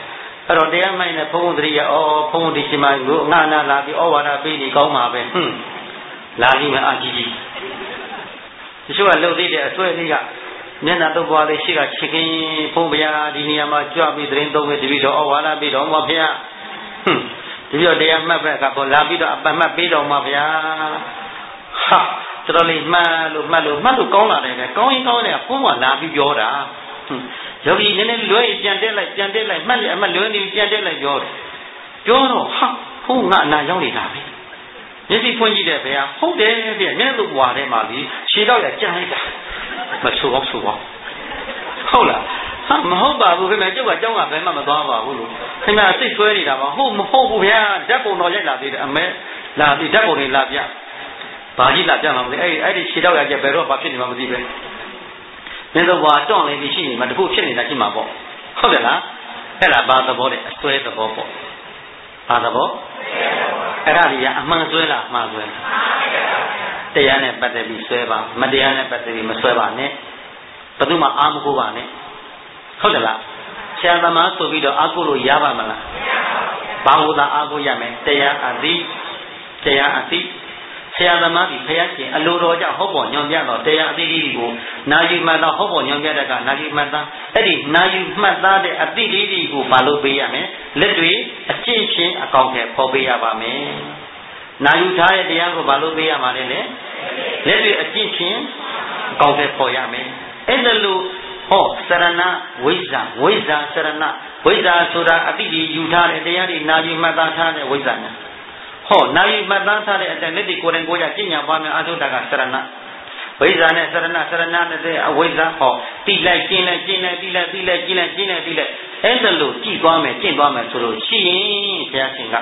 အဲ့တော့တရားမိုင်းနဲ့ဘုံဘုံတရိယဩဘုံဘုံဒီရှိမှကိုငါနာလာပြီးဩဝါဒပေးနေကောင်းပါပဲဟွန်းလာပြီးမှအာကြီးကြီးဒီချို့ကလှုပ်သေးတဲ့အဆွဲလေးကမျက်နှာတုပ်ပွားလေးရှိကချစ်ခင်ဘုံဗျာဒီနေရာမှာကြွပြီးသတင်းသုံးပြီးတပည့်တော်ဩဝါဒပေးတော်မှာဗျာဟွန်းတပည့်တော်တရားမှတ်ပဲကပေါ်လာပြီးတော့အပမှတ်ပေးတော်မှာဗျာဟာတော်လေးမှတ်လို့မှတ်လို့မှတ်လို့ကောင်းလာတယ်ပဲကောင်းရင်ကောင်းတယ်ဘုံကလာပြီးပြောတာယောဂီနည်းနည်းလွဲပြန်တက်လိုက်ပြန်တက်လိုက်မှတ်ရအမှလွဲနေပြန်တက်လိုက်ပြောတယ်ပြောတော့ဟာဘုံကအနာရောက်နေတာပဲမျက်စိဖွင့်ကြည့်တဲ့ဘယ်ဟာဟုတ်တယ်ဗျမျက်လုံးဝါထဲမှာလीခြေတော့ရကြမ်းလိုက်တာမဆိုးတော့ဆိုးပါဟုတ်လားဟာမဟုတ်ပါဘူးခင်ဗျကျုပ်ကကြောင်းကဘယ်မှမသွားပါဘူးလို့ခင်ဗျစိတ်ဆွဲနေတာပါဟုတ်မဟုတ်ဘူးဗျာဓာတ်ပုံတော်ရိုက်လာသေးတယ်အမဲလာပြီးဓာတ်ပုံတွေလာပြဘာကြီးလာပြမှာမလဲအဲ့အဲ့ဒီခြေတော့ရကြဘယ်တော့ဘာဖြစ်နေမှမသိပဲမင်းတို့ဘာတွန့်လေးပြီးရှိနေမှာတခုဖြစ်နေတာရှိမှာပေါ့ဟုတ်တယ်လားအဲ့ဒါဘာသဘောလဲအစွဲသဘောပေါ့ဘာသဘောအဲ့ဒါကြီးကအမှန်စွဲလားမှားစွဲတရားနဲ့ပတ်သက်ပြီးစွဲပါမတရားနဲ့ပတ်သက်ပြီးမစွဲပါနဲ့ဘယ်သူမှအာမကိုပါနဲ့ဟုတ်တယ်လားဆရာသမားဆိုပြီးတော့အာကိုလို့ရပါမလားဘာလို့သာအာကိုရမယ်တရားအသိတရားအသိဆရာသမားကြီးဖယားရှင်အလိုတော်ကြောင့်ဟောပေါ်ညွန်ပြတော့တရားအသိလေးကိုနာယူမှတ်တော့ဟောပေါ်ညွန်ပြတဲ့ကနာယူမှတ်သားအဲ့ဒီနာယူမှတ်သားတဲ့အသိလေးတွေကိုဘာလို့ပေးရမလဲလက်တွေအကျင့်ချင်းအကောင့်ထဲပေါ်ပေးရပါမယ်နာယူထားတဲ့တရားကိုဘာလို့ပေးရမှာလဲလေလက်တွေအကျင့်ချင်းအကောင့်ထဲပေါ်ရမယ်အဲ့ဒါလို့ဟောစရဏဝိဇ္ဇာဝိဇ္ဇာစရဏဝိဇ္ဇာဆိုတာအသိကြီးယူထားတဲ့တရားတွေနာယူမှတ်သားထားတဲ့ဝိဇ္ဇာညာဟောနာယီမှတ်သားထားတဲ့အတိုင်းလက်ဒီကိုယ်တိုင်ကိုယ်ရကျင့်ညာပွားများအထုတာကစရဏဝိဇ္ဇာနဲ့စရဏစရဏနဲ့တဲ့အဝိဇ္ဇာဟောတိလိုက်ကျင့်လိုက်ကျင့်လိုက်တိလိုက်တိလိုက်ကျင့်လိုက်ကျင့်လိုက်တိလိုက်အဲ့ဒါလို့ကြည်သွားမယ်ကျင့်သွားမယ်ဆိုလို့ရှိရင်ဘုရားရှင်က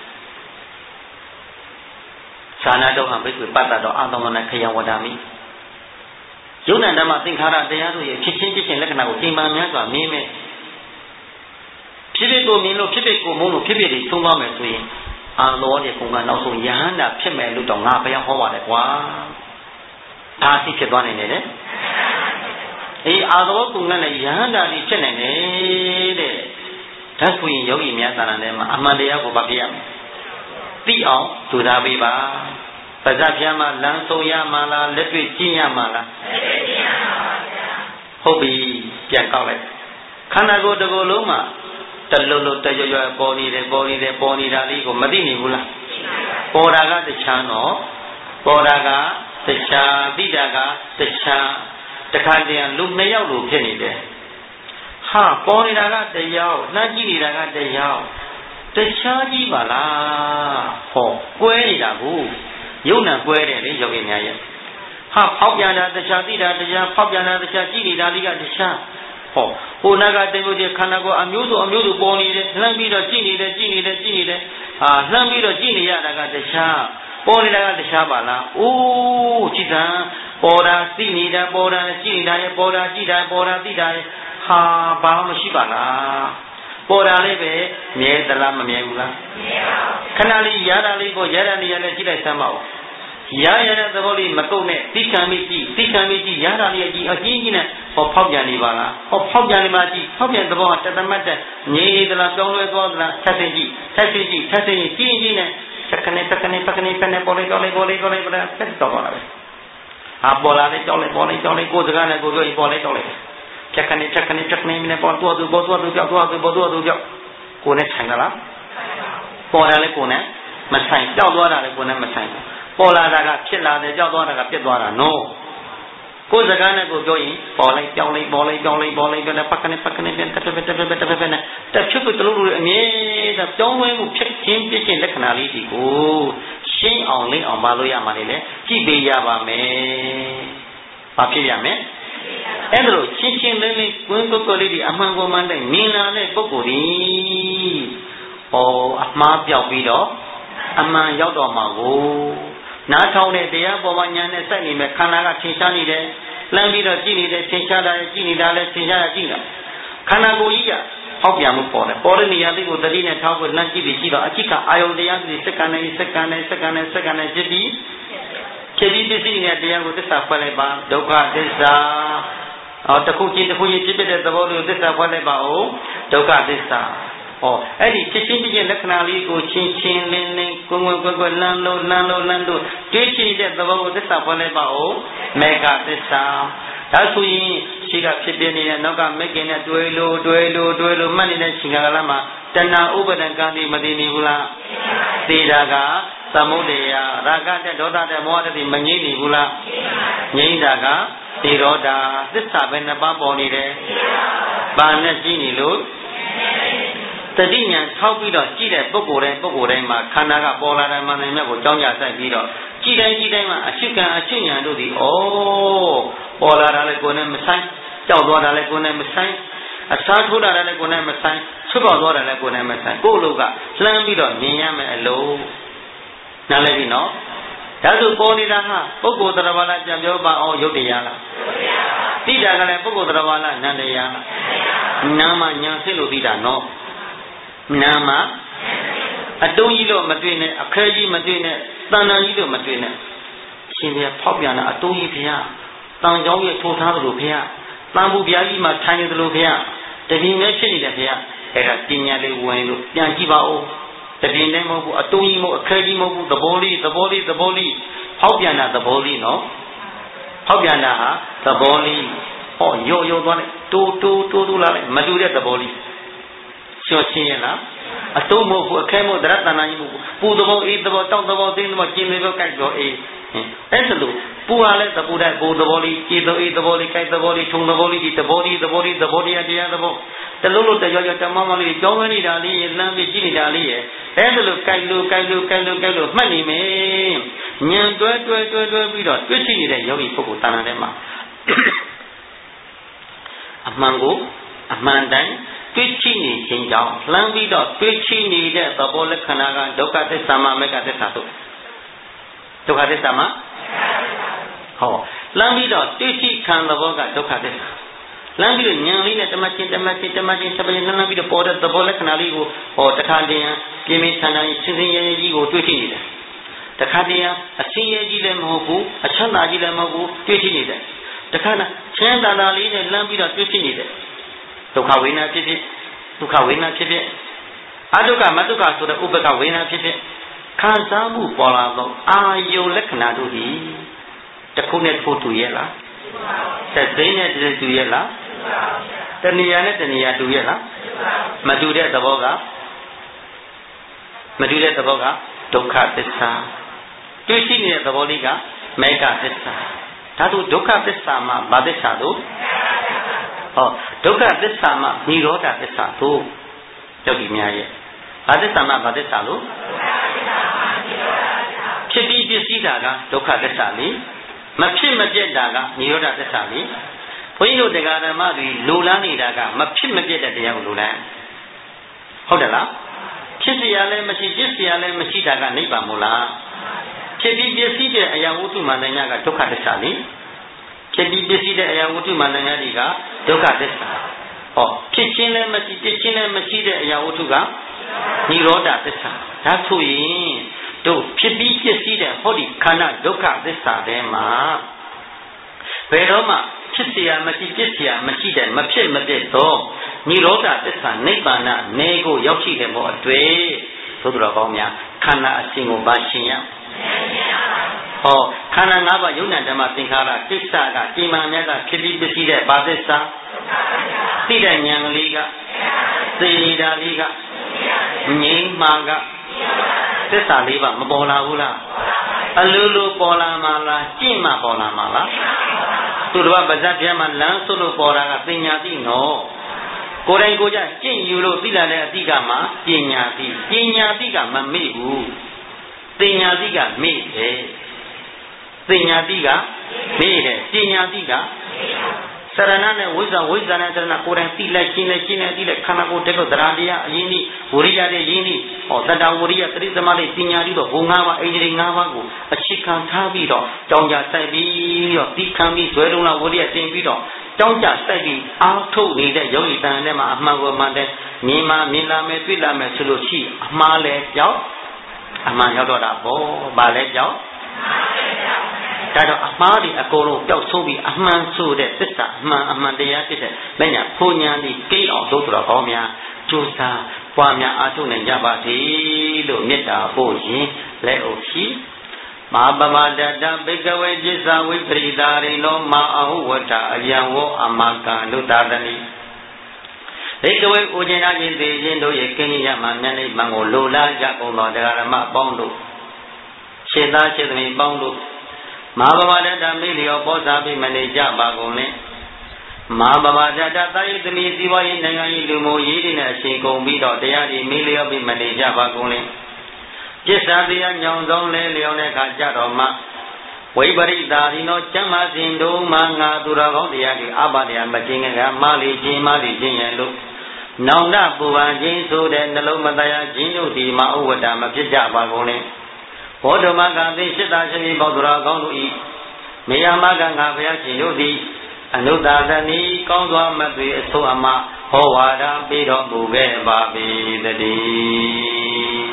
သာနာတော်ဟံဘိက္ခုပတ္တတော်အာသမဏခယဝဒာမိယုံနာဓမ္မသင်္ခါရတရားတို့ရဲ့ဖြစ်ချင်းဖြစ်ချင်းလက္ခဏာကိုချိန်မှများစွာမြင်မယ်ဖြစ်ဖြစ်ကိုမြင်လို့ဖြစ်ဖြစ်ကိုမုန်းလို့ဖြစ်ဖြစ်တွေသုံးသွားမယ်ဆိုရင်အာလောတဲ့ကုံကနောက်ဆုံးယဟန္တာဖြစ်မယ်လို့တော့ငါဘယ်ဟောပါတယ်ကွာဒါသိဖြစ်သွားနိုင်တယ်လေအေးအာလောကုံကလည်းယဟန္တာကြီးဖြစ်နိုင်တယ်တဲ့ဒါဆိုရင်ယောဂီများသာနာထဲမှာအမှန်တရားကိုဗပြရမယ်သိအောင်ကြိုးစားပေးပါပါဇက်ပြမှာလမ်းဆုံးရမှာလားလက်တွေ့ကျင့်ရမှာလားလက်တွေ့ကျင့်ရမှာပါဗျာဟုတ်ပြီပြန်ကောက်လိုက်ခန္ဓာကိုယ်တစ်ခုလုံးမှာတလုံးလုံးတရွရွပေါ်နေတယ်ပေါ်နေတယ်ပေါ်နေတာလေးကိုမသိနေဘူးလားပေါ်တာကတခြားနော်ပေါ်တာကတခြားသိတာကတခြားတခါတည်းလူနှစ်ယောက်လိုဖြစ်နေတယ်ဟာပေါ်နေတာကတယောက်နှမ်းကြည့်နေတာကတယောက်တခြားကြီးပါလားဟောကွဲနေတာကိုယုံနာကွဲတယ်လေယောဂီများရဲ့ဟာဖောက်ပြန်တာတခြားသိတာတခြားဖောက်ပြန်တာတခြားကြည့်နေတာလေးကတခြားဟောဟိုနာကတင်လို့ဒီခန္ဓာကိုယ်အမျိုးစုံအမျိုးစုံပေါ်နေတယ်လှမ်းပြီးတော့ကြည့်နေတယ်ကြည့်နေတယ်ကြည့်နေတယ်ဟာလှမ်းပြီးတော့ကြည့်နေရတာကတခြားပေါ်နေတာကတခြားပါလားအိုးကြည့်တာပေါ်တာသိနေတာပေါ်တာကြည့်နေတာရဲ့ပေါ်တာကြည့်တာပေါ်တာသိတာရဲ့ဟာဘာမှမရှိပါလားပေါ်တာလေးပဲမြဲသလားမမြဲဘူးလားမြဲပါဘူးခဏလေးရတာလေးကိုရတာနေရနဲ့ကြည့်လိုက်စမ်းပါဦးရရတဲ့သဘောလေးမကုတ်နဲ့သိခံမိကြည့်သိခံမိကြည့်ရတာလေးအကြည့်အကြီးကြီးနဲ့ဟောဖောက်ပြန်နေပါလားဟောဖောက်ပြန်နေမှကြည့်ဖောက်ပြန်သဘောကတသမတ်တဲ့ငြိနေသလားပြောင်းလဲသွားသလားထပ်သိကြည့်ထပ်သိကြည့်ထပ်သိကြည့်ကြီးနဲ့စက္ကနဲ့စက္ကနဲ့စက္ကနဲ့စက္ကနဲ့ပေါ်လိုက်ကြောက်လိုက်ပေါ်လိုက်ကြောက်လိုက်ပေါ်လိုက်ဆက်တော့ပါလားဟာပေါ်လာတဲ့ကြောက်လိုက်ပေါ်လိုက်ကြောက်လိုက်ကိုယ်စကားနဲ့ကိုယ်ပြောရင်ပေါ်လိုက်ကြောက်လိုက်စက္ကနဲ့စက္ကနဲ့စက္ကနဲ့နဲ့ပေါ်သွားသူပေါ်သွားသူကြောက်သွားသူပေါ်သွားသူကြောက်ကိုယ်နဲ့ဆိုင်လားပေါ်လာလေကိုယ်နဲ့မဆိုင်ကြောက်သွားတာလေကိုယ်နဲ့မဆိုင်ပေါ်လာတာကဖြစ်လာတယ်ကြောက်သွားတာကပြစ်သွားတာနော်ကိုယ်စကားနဲ့ကိုပြောရင်ပေါ်လိုက်ကြောက်လိုက်ပေါ်လိုက်ကြောက်လိုက်ပေါ်လိုက်ပြန်ပတ်ကနေပတ်ကနေပြန်တက်တက်တက်တက်တက်တက်နဲ့တက်ချွတ်ချွတ်တလို့လို့အမြဲတမ်းပြောင်းလဲမှုဖြစ်ခြင်းဖြစ်ခြင်းလက္ခဏာလေးဒီကိုရှင်းအောင်လင်းအောင်မလုပ်ရမှာလေကြည့်ပေးရပါမယ်ဘာဖြစ်ရမလဲအဲ့ဒါလို့ချင်းချင်းလေးလေးကွင်းကုတ်ကုတ်လေးဒီအမှန်ကိုမှန်တဲ့မြင်လာတဲ့ပုဂ္ဂိုလ်ဒီဟောအမှားပြောက်ပြီးတော့အမှန်ရောက်တော့မှာကိုနားထောင်တဲ့တရားပေါ်မှာညာနဲ့စိုက်နေမယ်ခန္ဓာကထင်ရှားနေတယ်လှမ်းပြီးတော့ကြည့်နေတယ်ထင်ရှားတာကြည့်နေတာလည်းထင်ရှားရကြည့်တာခန္ဓာကိုယ်ကြီးကဟောက်ပြန်မှုပေါ်တယ်ပေါ်တဲ့နေရာလေးကိုတတိနဲ့ထောက်ကိုလှမ်းကြည့်ပြီးရှိတော့အချိကအာယုန်တရားတွေစက္ကန့်နဲ့စက္ကန့်နဲ့စက္ကန့်နဲ့စက္ကန့်နဲ့ဖြစ်ပြီးဖြစ်ပြီးပစ္စည်းနဲ့တရားကိုသစ္စာဖွင့်လိုက်ပါဒုက္ခသစ္စာဟောတစ်ခုချင်းတစ်ခုချင်းဖြစ်ဖြစ်တဲ့သဘောလေးကိုသစ္စာဖွင့်လိုက်ပါဦးဒုက္ခသစ္စာ哦，哎，你这些这些那可哪里个亲亲邻邻，滚滚滚滚，烂路烂路烂路，对起的怎么我这啥不来吧？哦，没干的啥。他所以这个偏偏呢，那个没给呢，对路对路对路，慢点的情况了嘛？但那五百人干的没得你不啦？对那个什么的呀？那个在多大的摩的没你你不啦？你那个对罗达，这啥边的把包你的？把那几你路？တတိညာထောက်ပြီးတော့ကြည့်တဲ့ပုဂ္ဂိုလ်တိုင်းပုဂ္ဂိုလ်တိုင်းမှာခန္ဓာကပေါ်လာတဲ့မှန်တယ်မြတ်ကိုကြောင်းကြဆိုင်ပြီးတော့ကြည့်တိုင်းကြည့်တိုင်းမှာအရှိကံအရှိညာတို့သည်ဩပေါ်လာတာလည်းကိုယ်နဲ့မဆိုင်ကြောက်သွားတာလည်းကိုယ်နဲ့မဆိုင်အစားထိုးတာလည်းကိုယ်နဲ့မဆိုင်ဆွတ်ပေါက်သွားတာလည်းကိုယ်နဲ့မဆိုင်ကိုယ့်လူကလှမ်းပြီးတော့မြင်ရမယ်အလုံးနားလည်ပြီနော်ဒါဆိုပေါ်နေတာဟာပုဂ္ဂိုလ်သရဝါလားပြန်ပြောပါအောင်ယုတ်တရားလားသိတာကလည်းပုဂ္ဂိုလ်သရဝါလားနန္တရားလားနာမညာဖြစ်လို့သိတာနော်နာမအတုံးကြီးလို့မတွေ့နဲ့အခဲကြီးမတွေ့နဲ့တဏ္ဍာကြီးလို့မတွေ့နဲ့ရှင်ပြဖောက်ပြန်တာအတုံးကြီးဖျားတန်ကြောင်းရဲ့ထိုးထားသလိုဖျားတန်ဘူးပြားကြီးမှာထိုင်နေသလိုဖျားတပြင်းနဲ့ဖြစ်နေတယ်ဖျားအဲ့ဒါပညာလေးဝင်လို့ပြန်ကြည့်ပါဦးတပြင်းနဲ့မဟုတ်ဘူးအတုံးကြီးမဟုတ်အခဲကြီးမဟုတ်ဘူးသဘောလေးသဘောလေးသဘောလေးဖောက်ပြန်တာသဘောလေးနော်ဖောက်ပြန်တာဟာသဘောလေးဟောရောရောသွားလိုက်တိုးတိုးတိုးတိုးလာလိုက်မတူတဲ့သဘောလေးကျော်ချင်းရလားအတုံးမဟုတ်ဘူးအခဲမဟုတ်တရတနာကြီးမဟုတ်ဘူးပူသဘောအေးသဘောတောက်သဘောတင်းသဘောကျင်းသဘောကြိုက်တော့အေးအဲ့ဒါလို့ပူရလဲသပူတဲ့ပူသဘောလေးကြည်သအေးသဘောလေးကြိုက်သဘောလေးထုံသဘောလေးဒီသဘောလေးသဘောလေးသဘောတရားတရားသဘောတလုံးလို့တရောရောတမမလေးကြောင်းဝဲနေတာလေးလမ်းပြကြည့်နေတာလေးရဲ့အဲ့ဒါလို့ကြိုက်လို့ကြိုက်လို့ကြိုက်လို့ကြိုက်လို့မှတ်နေမယ်ညံတွဲတွဲတွဲတွဲပြီးတော့တွေ့ရှိနေတဲ့ယောဂီပုဂ္ဂိုလ်တာနာထဲမှာအမှန်ကိုအမှန်တိုင်းတွေ့ရှိနေခြင်းကြောင့်လှမ်းပြီးတော့တွေ့ရှိနေတဲ့သဘောလက္ခဏာကဒုက္ခသစ္စာမမေကသစ္စာတို့ဒုက္ခသစ္စာမဟောလှမ်းပြီးတော့တွေ့ရှိခံသဘောကဒုက္ခသစ္စာလှမ်းပြီးတော့ဉာဏ်လေးနဲ့တမချင်းတမချင်းတမချင်းတမချင်းလှမ်းပြီးတော့ပေါ်တဲ့သဘောလက္ခဏာလေးကိုဟောတခါတည်းပြင်းပြင်းထန်ထန်ရှင်းရှင်းရဲရဲကြီးကိုတွေ့ရှိနေတယ်တခါတည်းအရှင်းရဲကြီးလည်းမဟုတ်ဘူးအချမ်းသာကြီးလည်းမဟုတ်ဘူးတွေ့ရှိနေတယ်တခါနဲ့ချမ်းသာတာလေးနဲ့လှမ်းပြီးတော့တွေ့ရှိနေတယ်ဒုက္ခဝေဒနာဖြစ်ဖြစ်ဒုက္ခဝေဒနာဖြစ်ဖြစ်အဒုက္ခမဒုက္ခဆိုတဲ့ဥပ္ပကဝေဒနာဖြစ်ဖြစ်ခံစားမှုပေါ်လာသောအာယုလက္ခဏာတို့သည်တစ်ခုနဲ့တစ်ခုတူရဲ့လားသက်သိနဲ့တည်းတူရဲ့လားတဏှာနဲ့တဏှာတူရဲ့လားမတူတဲ့သဘောကမတူတဲ့သဘောကဒုက္ခသစ္စာတွေ့ရှိနေတဲ့သဘောလေးကမေဃသစ္စာဒါတို့ဒုက္ခသစ္စာမှာဘာသစ္စာတို့ဟောဒုက္ခသစ္စာမှာនិရောဓသစ္စာတို့ယောဂီများရဲ့ဘာသစ္စာမှာဘာသစ္စာလို့ဖြစ်ပြီးပြည့်စည်တာကဒုက္ခသစ္စာလေမဖြစ်မပြတ်တာကនិရောဓသစ္စာလေဘုန်းကြီးတို့တရားဓမ္မတွေလိုလားနေတာကမဖြစ်မပြတ်တဲ့တရားကိုလိုလားဟုတ်တယ်လားဖြစ်เสียလည်းမရှိပြည့်เสียလည်းမရှိတာကနိဗ္ဗာန်မို့လားဖြစ်ပြီးပြည့်စည်တဲ့အရာဝတ္ထုမှန်တရားကဒုက္ခသစ္စာလေဖြစ်ပြီးပြည့်စည်တဲ့အရာဝတ္ထုမှန်တရားတွေကဒုက္ခသစ္စာဟောဖြစ်ချင်းလည်းမရှိပြည့်ချင်းလည်းမရှိတဲ့အရာဝတ္ထုကនិရောဓသစ္စာဒါဆိုရင်တို့ဖြစ်ပြီးပြည့်စည်တဲ့ဟောဒီခန္ဓာဒုက္ခသစ္စာထဲမှာဘယ်တော့မှဖြစ်เสียမရှိပြည့်เสียမရှိတဲ့မဖြစ်မပြည့်သောនិရောဓသစ္စာနိဗ္ဗာန်နေကိုရောက်ရှိတဲ့ဘောအတွေ့သို့တော်ကောင်းများခန္ဓာအစဉ်ကိုပါရှင်းရဟောခန္ဓာ၅ပါးယုံနာဓမ္မသင်္ခါရကိစ္စကကိမာမြတ်ကဖြစ်ပြီးပြည့်စည်တဲ့ဘာသစ္စာသိတဲ့ဉာဏ်ကလေးကသိနေတာလေးကငြိမ်းမှကသစ္စာလေးပါမပေါ်လာဘူးလားအလိုလိုပေါ်လာမှလားကျင့်မှပေါ်လာမှလားသူတော်ဘာဇတ်ပြမှာလမ်းဆုလို့ပေါ်တာကပညာသိနော်ကိုယ်တိုင်ကိုယ်ကျကျင့်ယူလို့သိလာတဲ့အတိကမှာပညာသိပညာသိကမမေ့ဘူးပညာသိကမေ့တယ်ပညာသိကမေ့တယ်ပညာသိကစရဏနဲ့ဝိဇ္ဇာဝိဇ္ဇာနဲ့စရဏကိုယ်တိုင်သိလိုက်ရှင်းလိုက်ရှင်းလိုက်သိလိုက်ခန္ဓာကိုယ်တက်တော့တရားတရားအရင်ကြီးဝိရိယတဲ့ယင်းကြီးဟောတတဝိရိယသတိသမารိပညာပြီးတော့ဘုံ၅ပါးအိန္ဒြေ၅ပါးကိုအခြေခံထားပြီးတော့ကြောင်းကြဆိုင်ပြီးတော့သိခံပြီးဇွဲလုံးလားဝိရိယတင်ပြီးတော့ကြောင်းကြဆိုင်ပြီးအားထုတ်နေတဲ့ယောဂီတန်ထဲမှာအမှန်ကိုမှန်တယ်မြင်မှမြင်လာမယ်တွေ့လာမယ်ဆိုလို့ရှိအမှားလဲကြောက်အမှန်ရောက်တော့တာပေါ့ဗာလဲကြောက်ဒါတော့အမှားတွေအကုန်လုံးပျောက်ဆုံးပြီးအမှန်ဆိုတဲ့သစ္စာအမှန်အမှန်တရားဖြစ်တဲ့မညာဘုံညာဒီကိအောင်လို့တော်ကောင်းများကြိုးစားပွားများအားထုတ်နိုင်ကြပါစေလို့မေတ္တာပို့ရင်လက်အုပ်ရှိမဟာပမတတဘိကဝေจิตဝိပရိတာရိနောမအဟုဝတ္တအယံဝောအမကံလုတတနိဘိကဝေဥကျင်နာခြင်းသိခြင်းတို့ရဲ့ကင်းရမှမျက်နှိပ်မှန်ကိုလိုလားကြကုန်သောတရားဓမ္မပေါင်းတို့ရှင်းသားရှင်းသမီးပေါင်းတို့မဟာပမတတမိလျောပေါ်စားပြီးမနေကြပါကုန်နဲ့မဟာပမတတသာယသမီးစီဝါရေးနိုင်ငံရေးလူမျိုးရေးတွေနဲ့အရှင်ကုန်ပြီးတော့တရားဒီမိလျောပြီးမနေကြပါကုန်နဲ့ပစ္စတရားညောင်ဆောင်လဲလျောင်းတဲ့အခါကြတော့မှဝိပရိတာရိနောကျမ်းမာစဉ်တို့မှငါသူတော်ကောင်းတရားတွေအဘတရားမခြင်းကမာလီခြင်းမာလီခြင်းရဲ့လို့နောင်တပူပန်ခြင်းဆိုတဲ့နှလုံးမတရားခြင်းတို့ဒီမှာဥဝတ္တမဖြစ်ကြပါကုန်နဲ့ဘောဓမကသိစိတ္တရှင်ဤပေါသူတော်ကောင်းတို့ဤမေယမကငါဘုရားရှင်တို့သည်အနုတ္တသနီကောင်းစွာမသွေအဆိုအမဟောဝါဒပေးတော်မူခဲ့ပါပေတည်း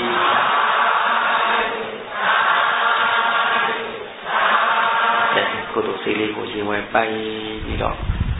ကုသိုလ်စိတ်လေးကိုရင်ဝယ်ပိုင်ပြီးတော့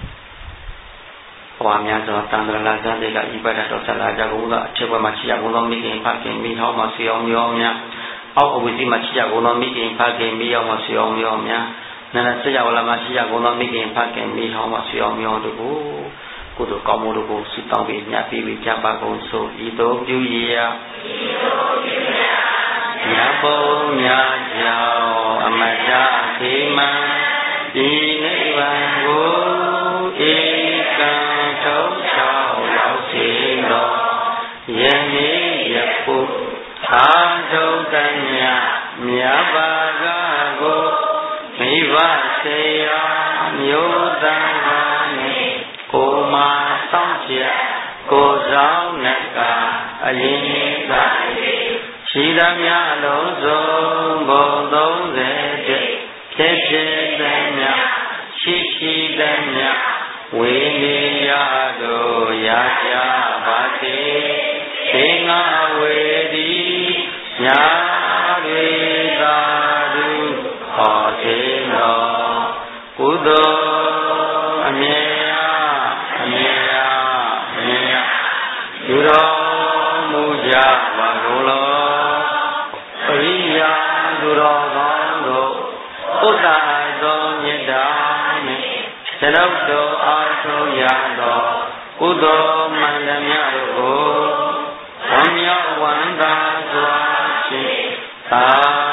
ဘဝများစွာတန်ត្រလာဇာတိကဤပဒတော်ဆက်လာကြကုန်သောအထက်ဘက်မှာရှိရကုန်သောမိခင်ဖခင်မိဟောင်းမဆွေအောင်မျိုးများအောက်အဝိဇ္ဇမှာရှိရကုန်သောမိခင်ဖခင်မိဟောင်းမဆွေအောင်မျိုးများနာနာဆက်ရဝလာမှာရှိရကုန်သောမိခင်ဖခင်မိဟောင်းမဆွေအောင်မျိုးတို့ကိုကုသိုလ်ကောင်းမှုတို့ကိုဆုတောင်းပြီးညပ်ပြီးကြပါကုန်စို့ဤသို့ပြုရဤသို့ပြုရမြတ်ဘုံမြတ်ကြောင့်အမတခေမံဤနိဗ္ဗာန်ကိုဧကံထုံးချောင်းရောက်စေတော်ယနေ့ယခုသာထုံးတည်းမြတ်မြတ်ပါကကိုမိဘဆေယမျိုးသားဟာနှင့်ကိုမာစောင့်ကြကိုဆောင်နှကအရင်ကရှိသမျှလုံးစုံဘုံသုံးဆယ်ဖြစ်ဖြစ်သည်မြတ်ရှိရှိသည်မြတ်ဝိနိယတို့ရကြပါစေသေငါဝေဒီညာတွေသာဓုဟောစေတော်ကုသိုလ်အမြဲအမြဲအမြဲပြုတော်မူကြပါကုန်လောပရိယာသူတော်ကောင်းတို့ဥဒ္ဒါသောမေတ္တာနှင့်ကျွန်ုပ်တို့အားထုတ်ရသောကုသိုလ်မှန်သမျှတို့ကိုဝမ်းမြောက်ဝမ်းသာစွာဖြင့်သာ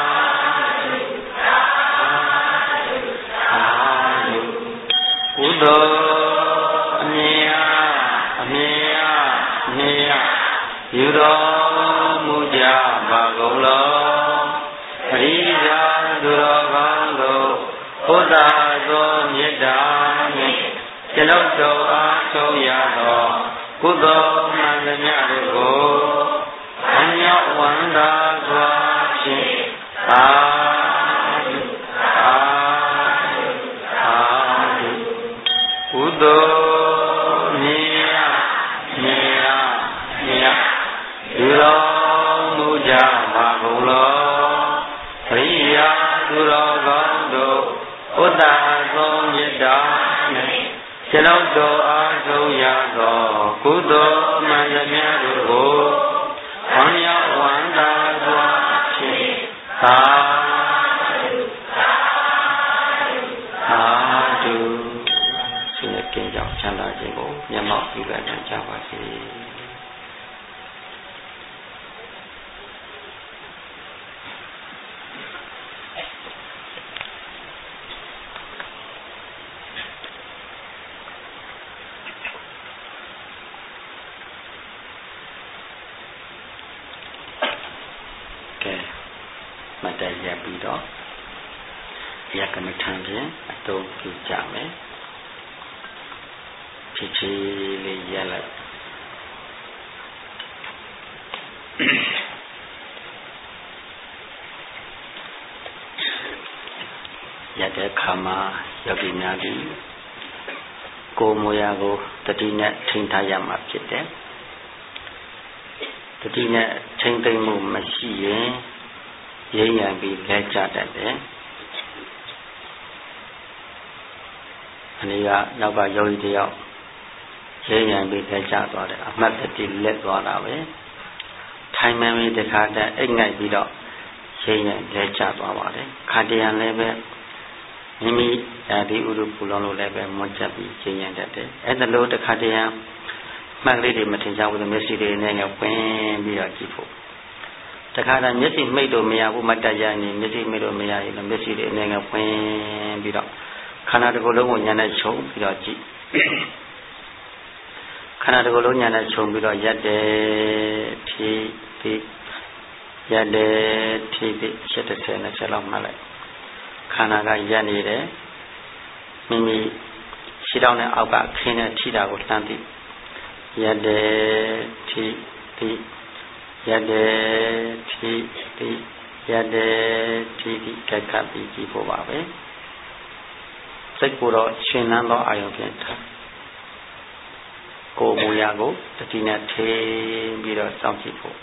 ကုသိုလ်အမြဲအမြဲအမြဲပြုတော်မူကြပါကုန်လောပရိယာသူတော်ကောင်းတို့ဘုရားသောမေတ္တာနှင့်ကျွန်ုပ်တို့အားထုတ်ရသောကုသိုလ်မှန်သမျှတို့ကိုအမြောက်ဝန္တာစွာဖြင့်သာသာသာကုသိုလ်မြေမြေမြေပြုတော်မူကြပါကုန်လောပရိယာသူတော်ကောင်းတို့ဥဒ္ဒါသောမေတ္တာနှင့်ကျွန်ုပ်တို့အားထုတ်ရသောကုသိုလ်မှန်သမျှတို့ကိုဝမ်းမြောက်ဝမ်းသာစွာဖြင့်သာသာဓုဆုနဲ့ကင်းကြောင်းချမ်းသာခြင်းကိုမျက်မှောက်ပြုလက်နိုင်ကြပါစေမတည့်ရပြီးတော့ရကမထံဖြင့်အတုံးပြုကြမယ်ဖြည်းဖြည်းလေးရက်လိုက်ရတဲ့ခါမှာယောဂီများကြီးကိုယ်မူရာကိုတတိနဲ့ထိန်းထားရမှာဖြစ်တယ်တတိနဲ့ထိန်းသိမ်းမှုမရှိရင်ရင်းရံပြီးလဲကြတတ်တယ်အနည်းကနောက်ကယောဂီတယောက်ရေးရန်ပြီးထဲကျသွားတယ်အမှတ်တတိလက်သွားတာပဲထိုင်မှန်ပြီးတခါတည်းအိတ်ငိုက်ပြီးတော့ရေးရန်လဲကျသွားပါတယ်ခါတရံလည်းပဲမိမိဒီဥရုပူလုံးလို့လည်းပဲမွတ်ချက်ပြီးရေးရန်တတ်တယ်အဲ့ဒါလို့တခါတရံမှတ်လေးတွေမထင်ကြဘူးမျက်စိတွေနဲ့ငယ်ပင်းပြီးတော့ကြည့်ဖို့တခါတည်းမျက်စိမိတ်လို့မရဘူးမတ်တရရင်မျက်စိမိတ်လို့မရရင်မျက်စိတွေနဲ့ငယ်ပင်းပြီးတော့ခန္ဓာတစ်ခုလုံးကိုညာနဲ့ခြုံပြီးတော့ကြည့်ခန္ဓာတစ်ခုလုံးညာနဲ့ခြုံပြီးတော့ရက်တယ်ဖြည်းဖြည်းရက်တယ်ဖြည်းဖြည်းရှစ်တစ်ဆယ်နဲ့ဆယ်လောက်မှတ်လိုက်ခန္ဓာကရက်နေတယ်မိမိခြေထောက်နဲ့အောက်ကခင်းနဲ့ထိတာကိုလှမ်းသိရက်တယ်ဖြည်းဖြည်းရက်တယ်ဖြည်းဖြည်းရက်တယ်ဖြည်းဖြည်းကြက်ခတ်ပြီးကြည့်ဖို့ပါပဲစိတ်ကိုတော့ရှင်လန်းသောအာယုံဖြင့်ထားကိုယ်မူရာကိုတတိနဲ့ထိပြီးတော့စောင့်ကြည့်ဖို့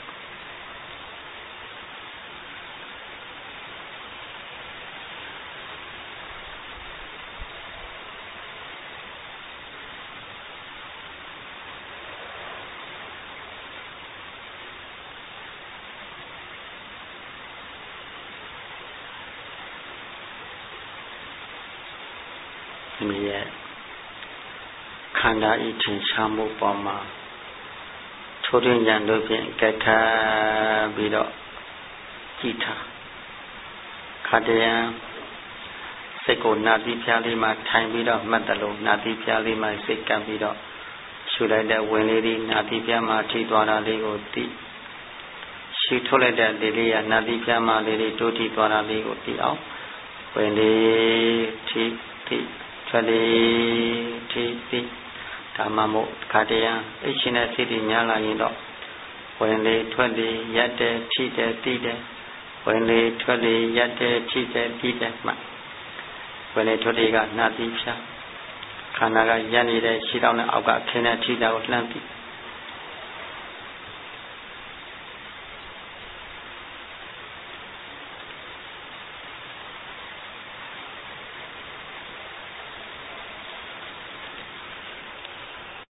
ဒီရဲ့ခန္ဓာဤထင်ရှားမှုပေါ်မှာထိုးထွင်းဉာဏ်တို့ဖြင့်ကက်ခါပြီးတော့ကြည့်ထားခါတရံစိတ်ကိုနာတိဖျားလေးမှာထိုင်ပြီးတော့မှတ်တယ်လို့နာတိဖျားလေးမှာစိတ်ကပ်ပြီးတော့ရှုလိုက်တဲ့ဝင်လေးဒီနာတိဖျားမှာထိသွားတာလေးကိုသိရှုထုတ်လိုက်တဲ့ဒီလေးကနာတိဖျားမှာလေးတွေတိုးထိသွားတာလေးကိုသိအောင်ဝင်လေးထိထိထွက်လေထိထိဓမ္မမို့ခါတရံအိတ်ရှင်တဲ့စိတ်တွေများလာရင်တော့ဝင်လေထွက်လေရက်တယ်ထိတယ်တိတယ်ဝင်လေထွက်လေရက်တယ်ထိတယ်တိတယ်မှဝင်လေထွက်လေကနာတိဖြာခန္ဓာကရက်နေတဲ့ခြေထောက်နဲ့အောက်ကခင်းတဲ့ထိတာကိုလှမ်းပြီး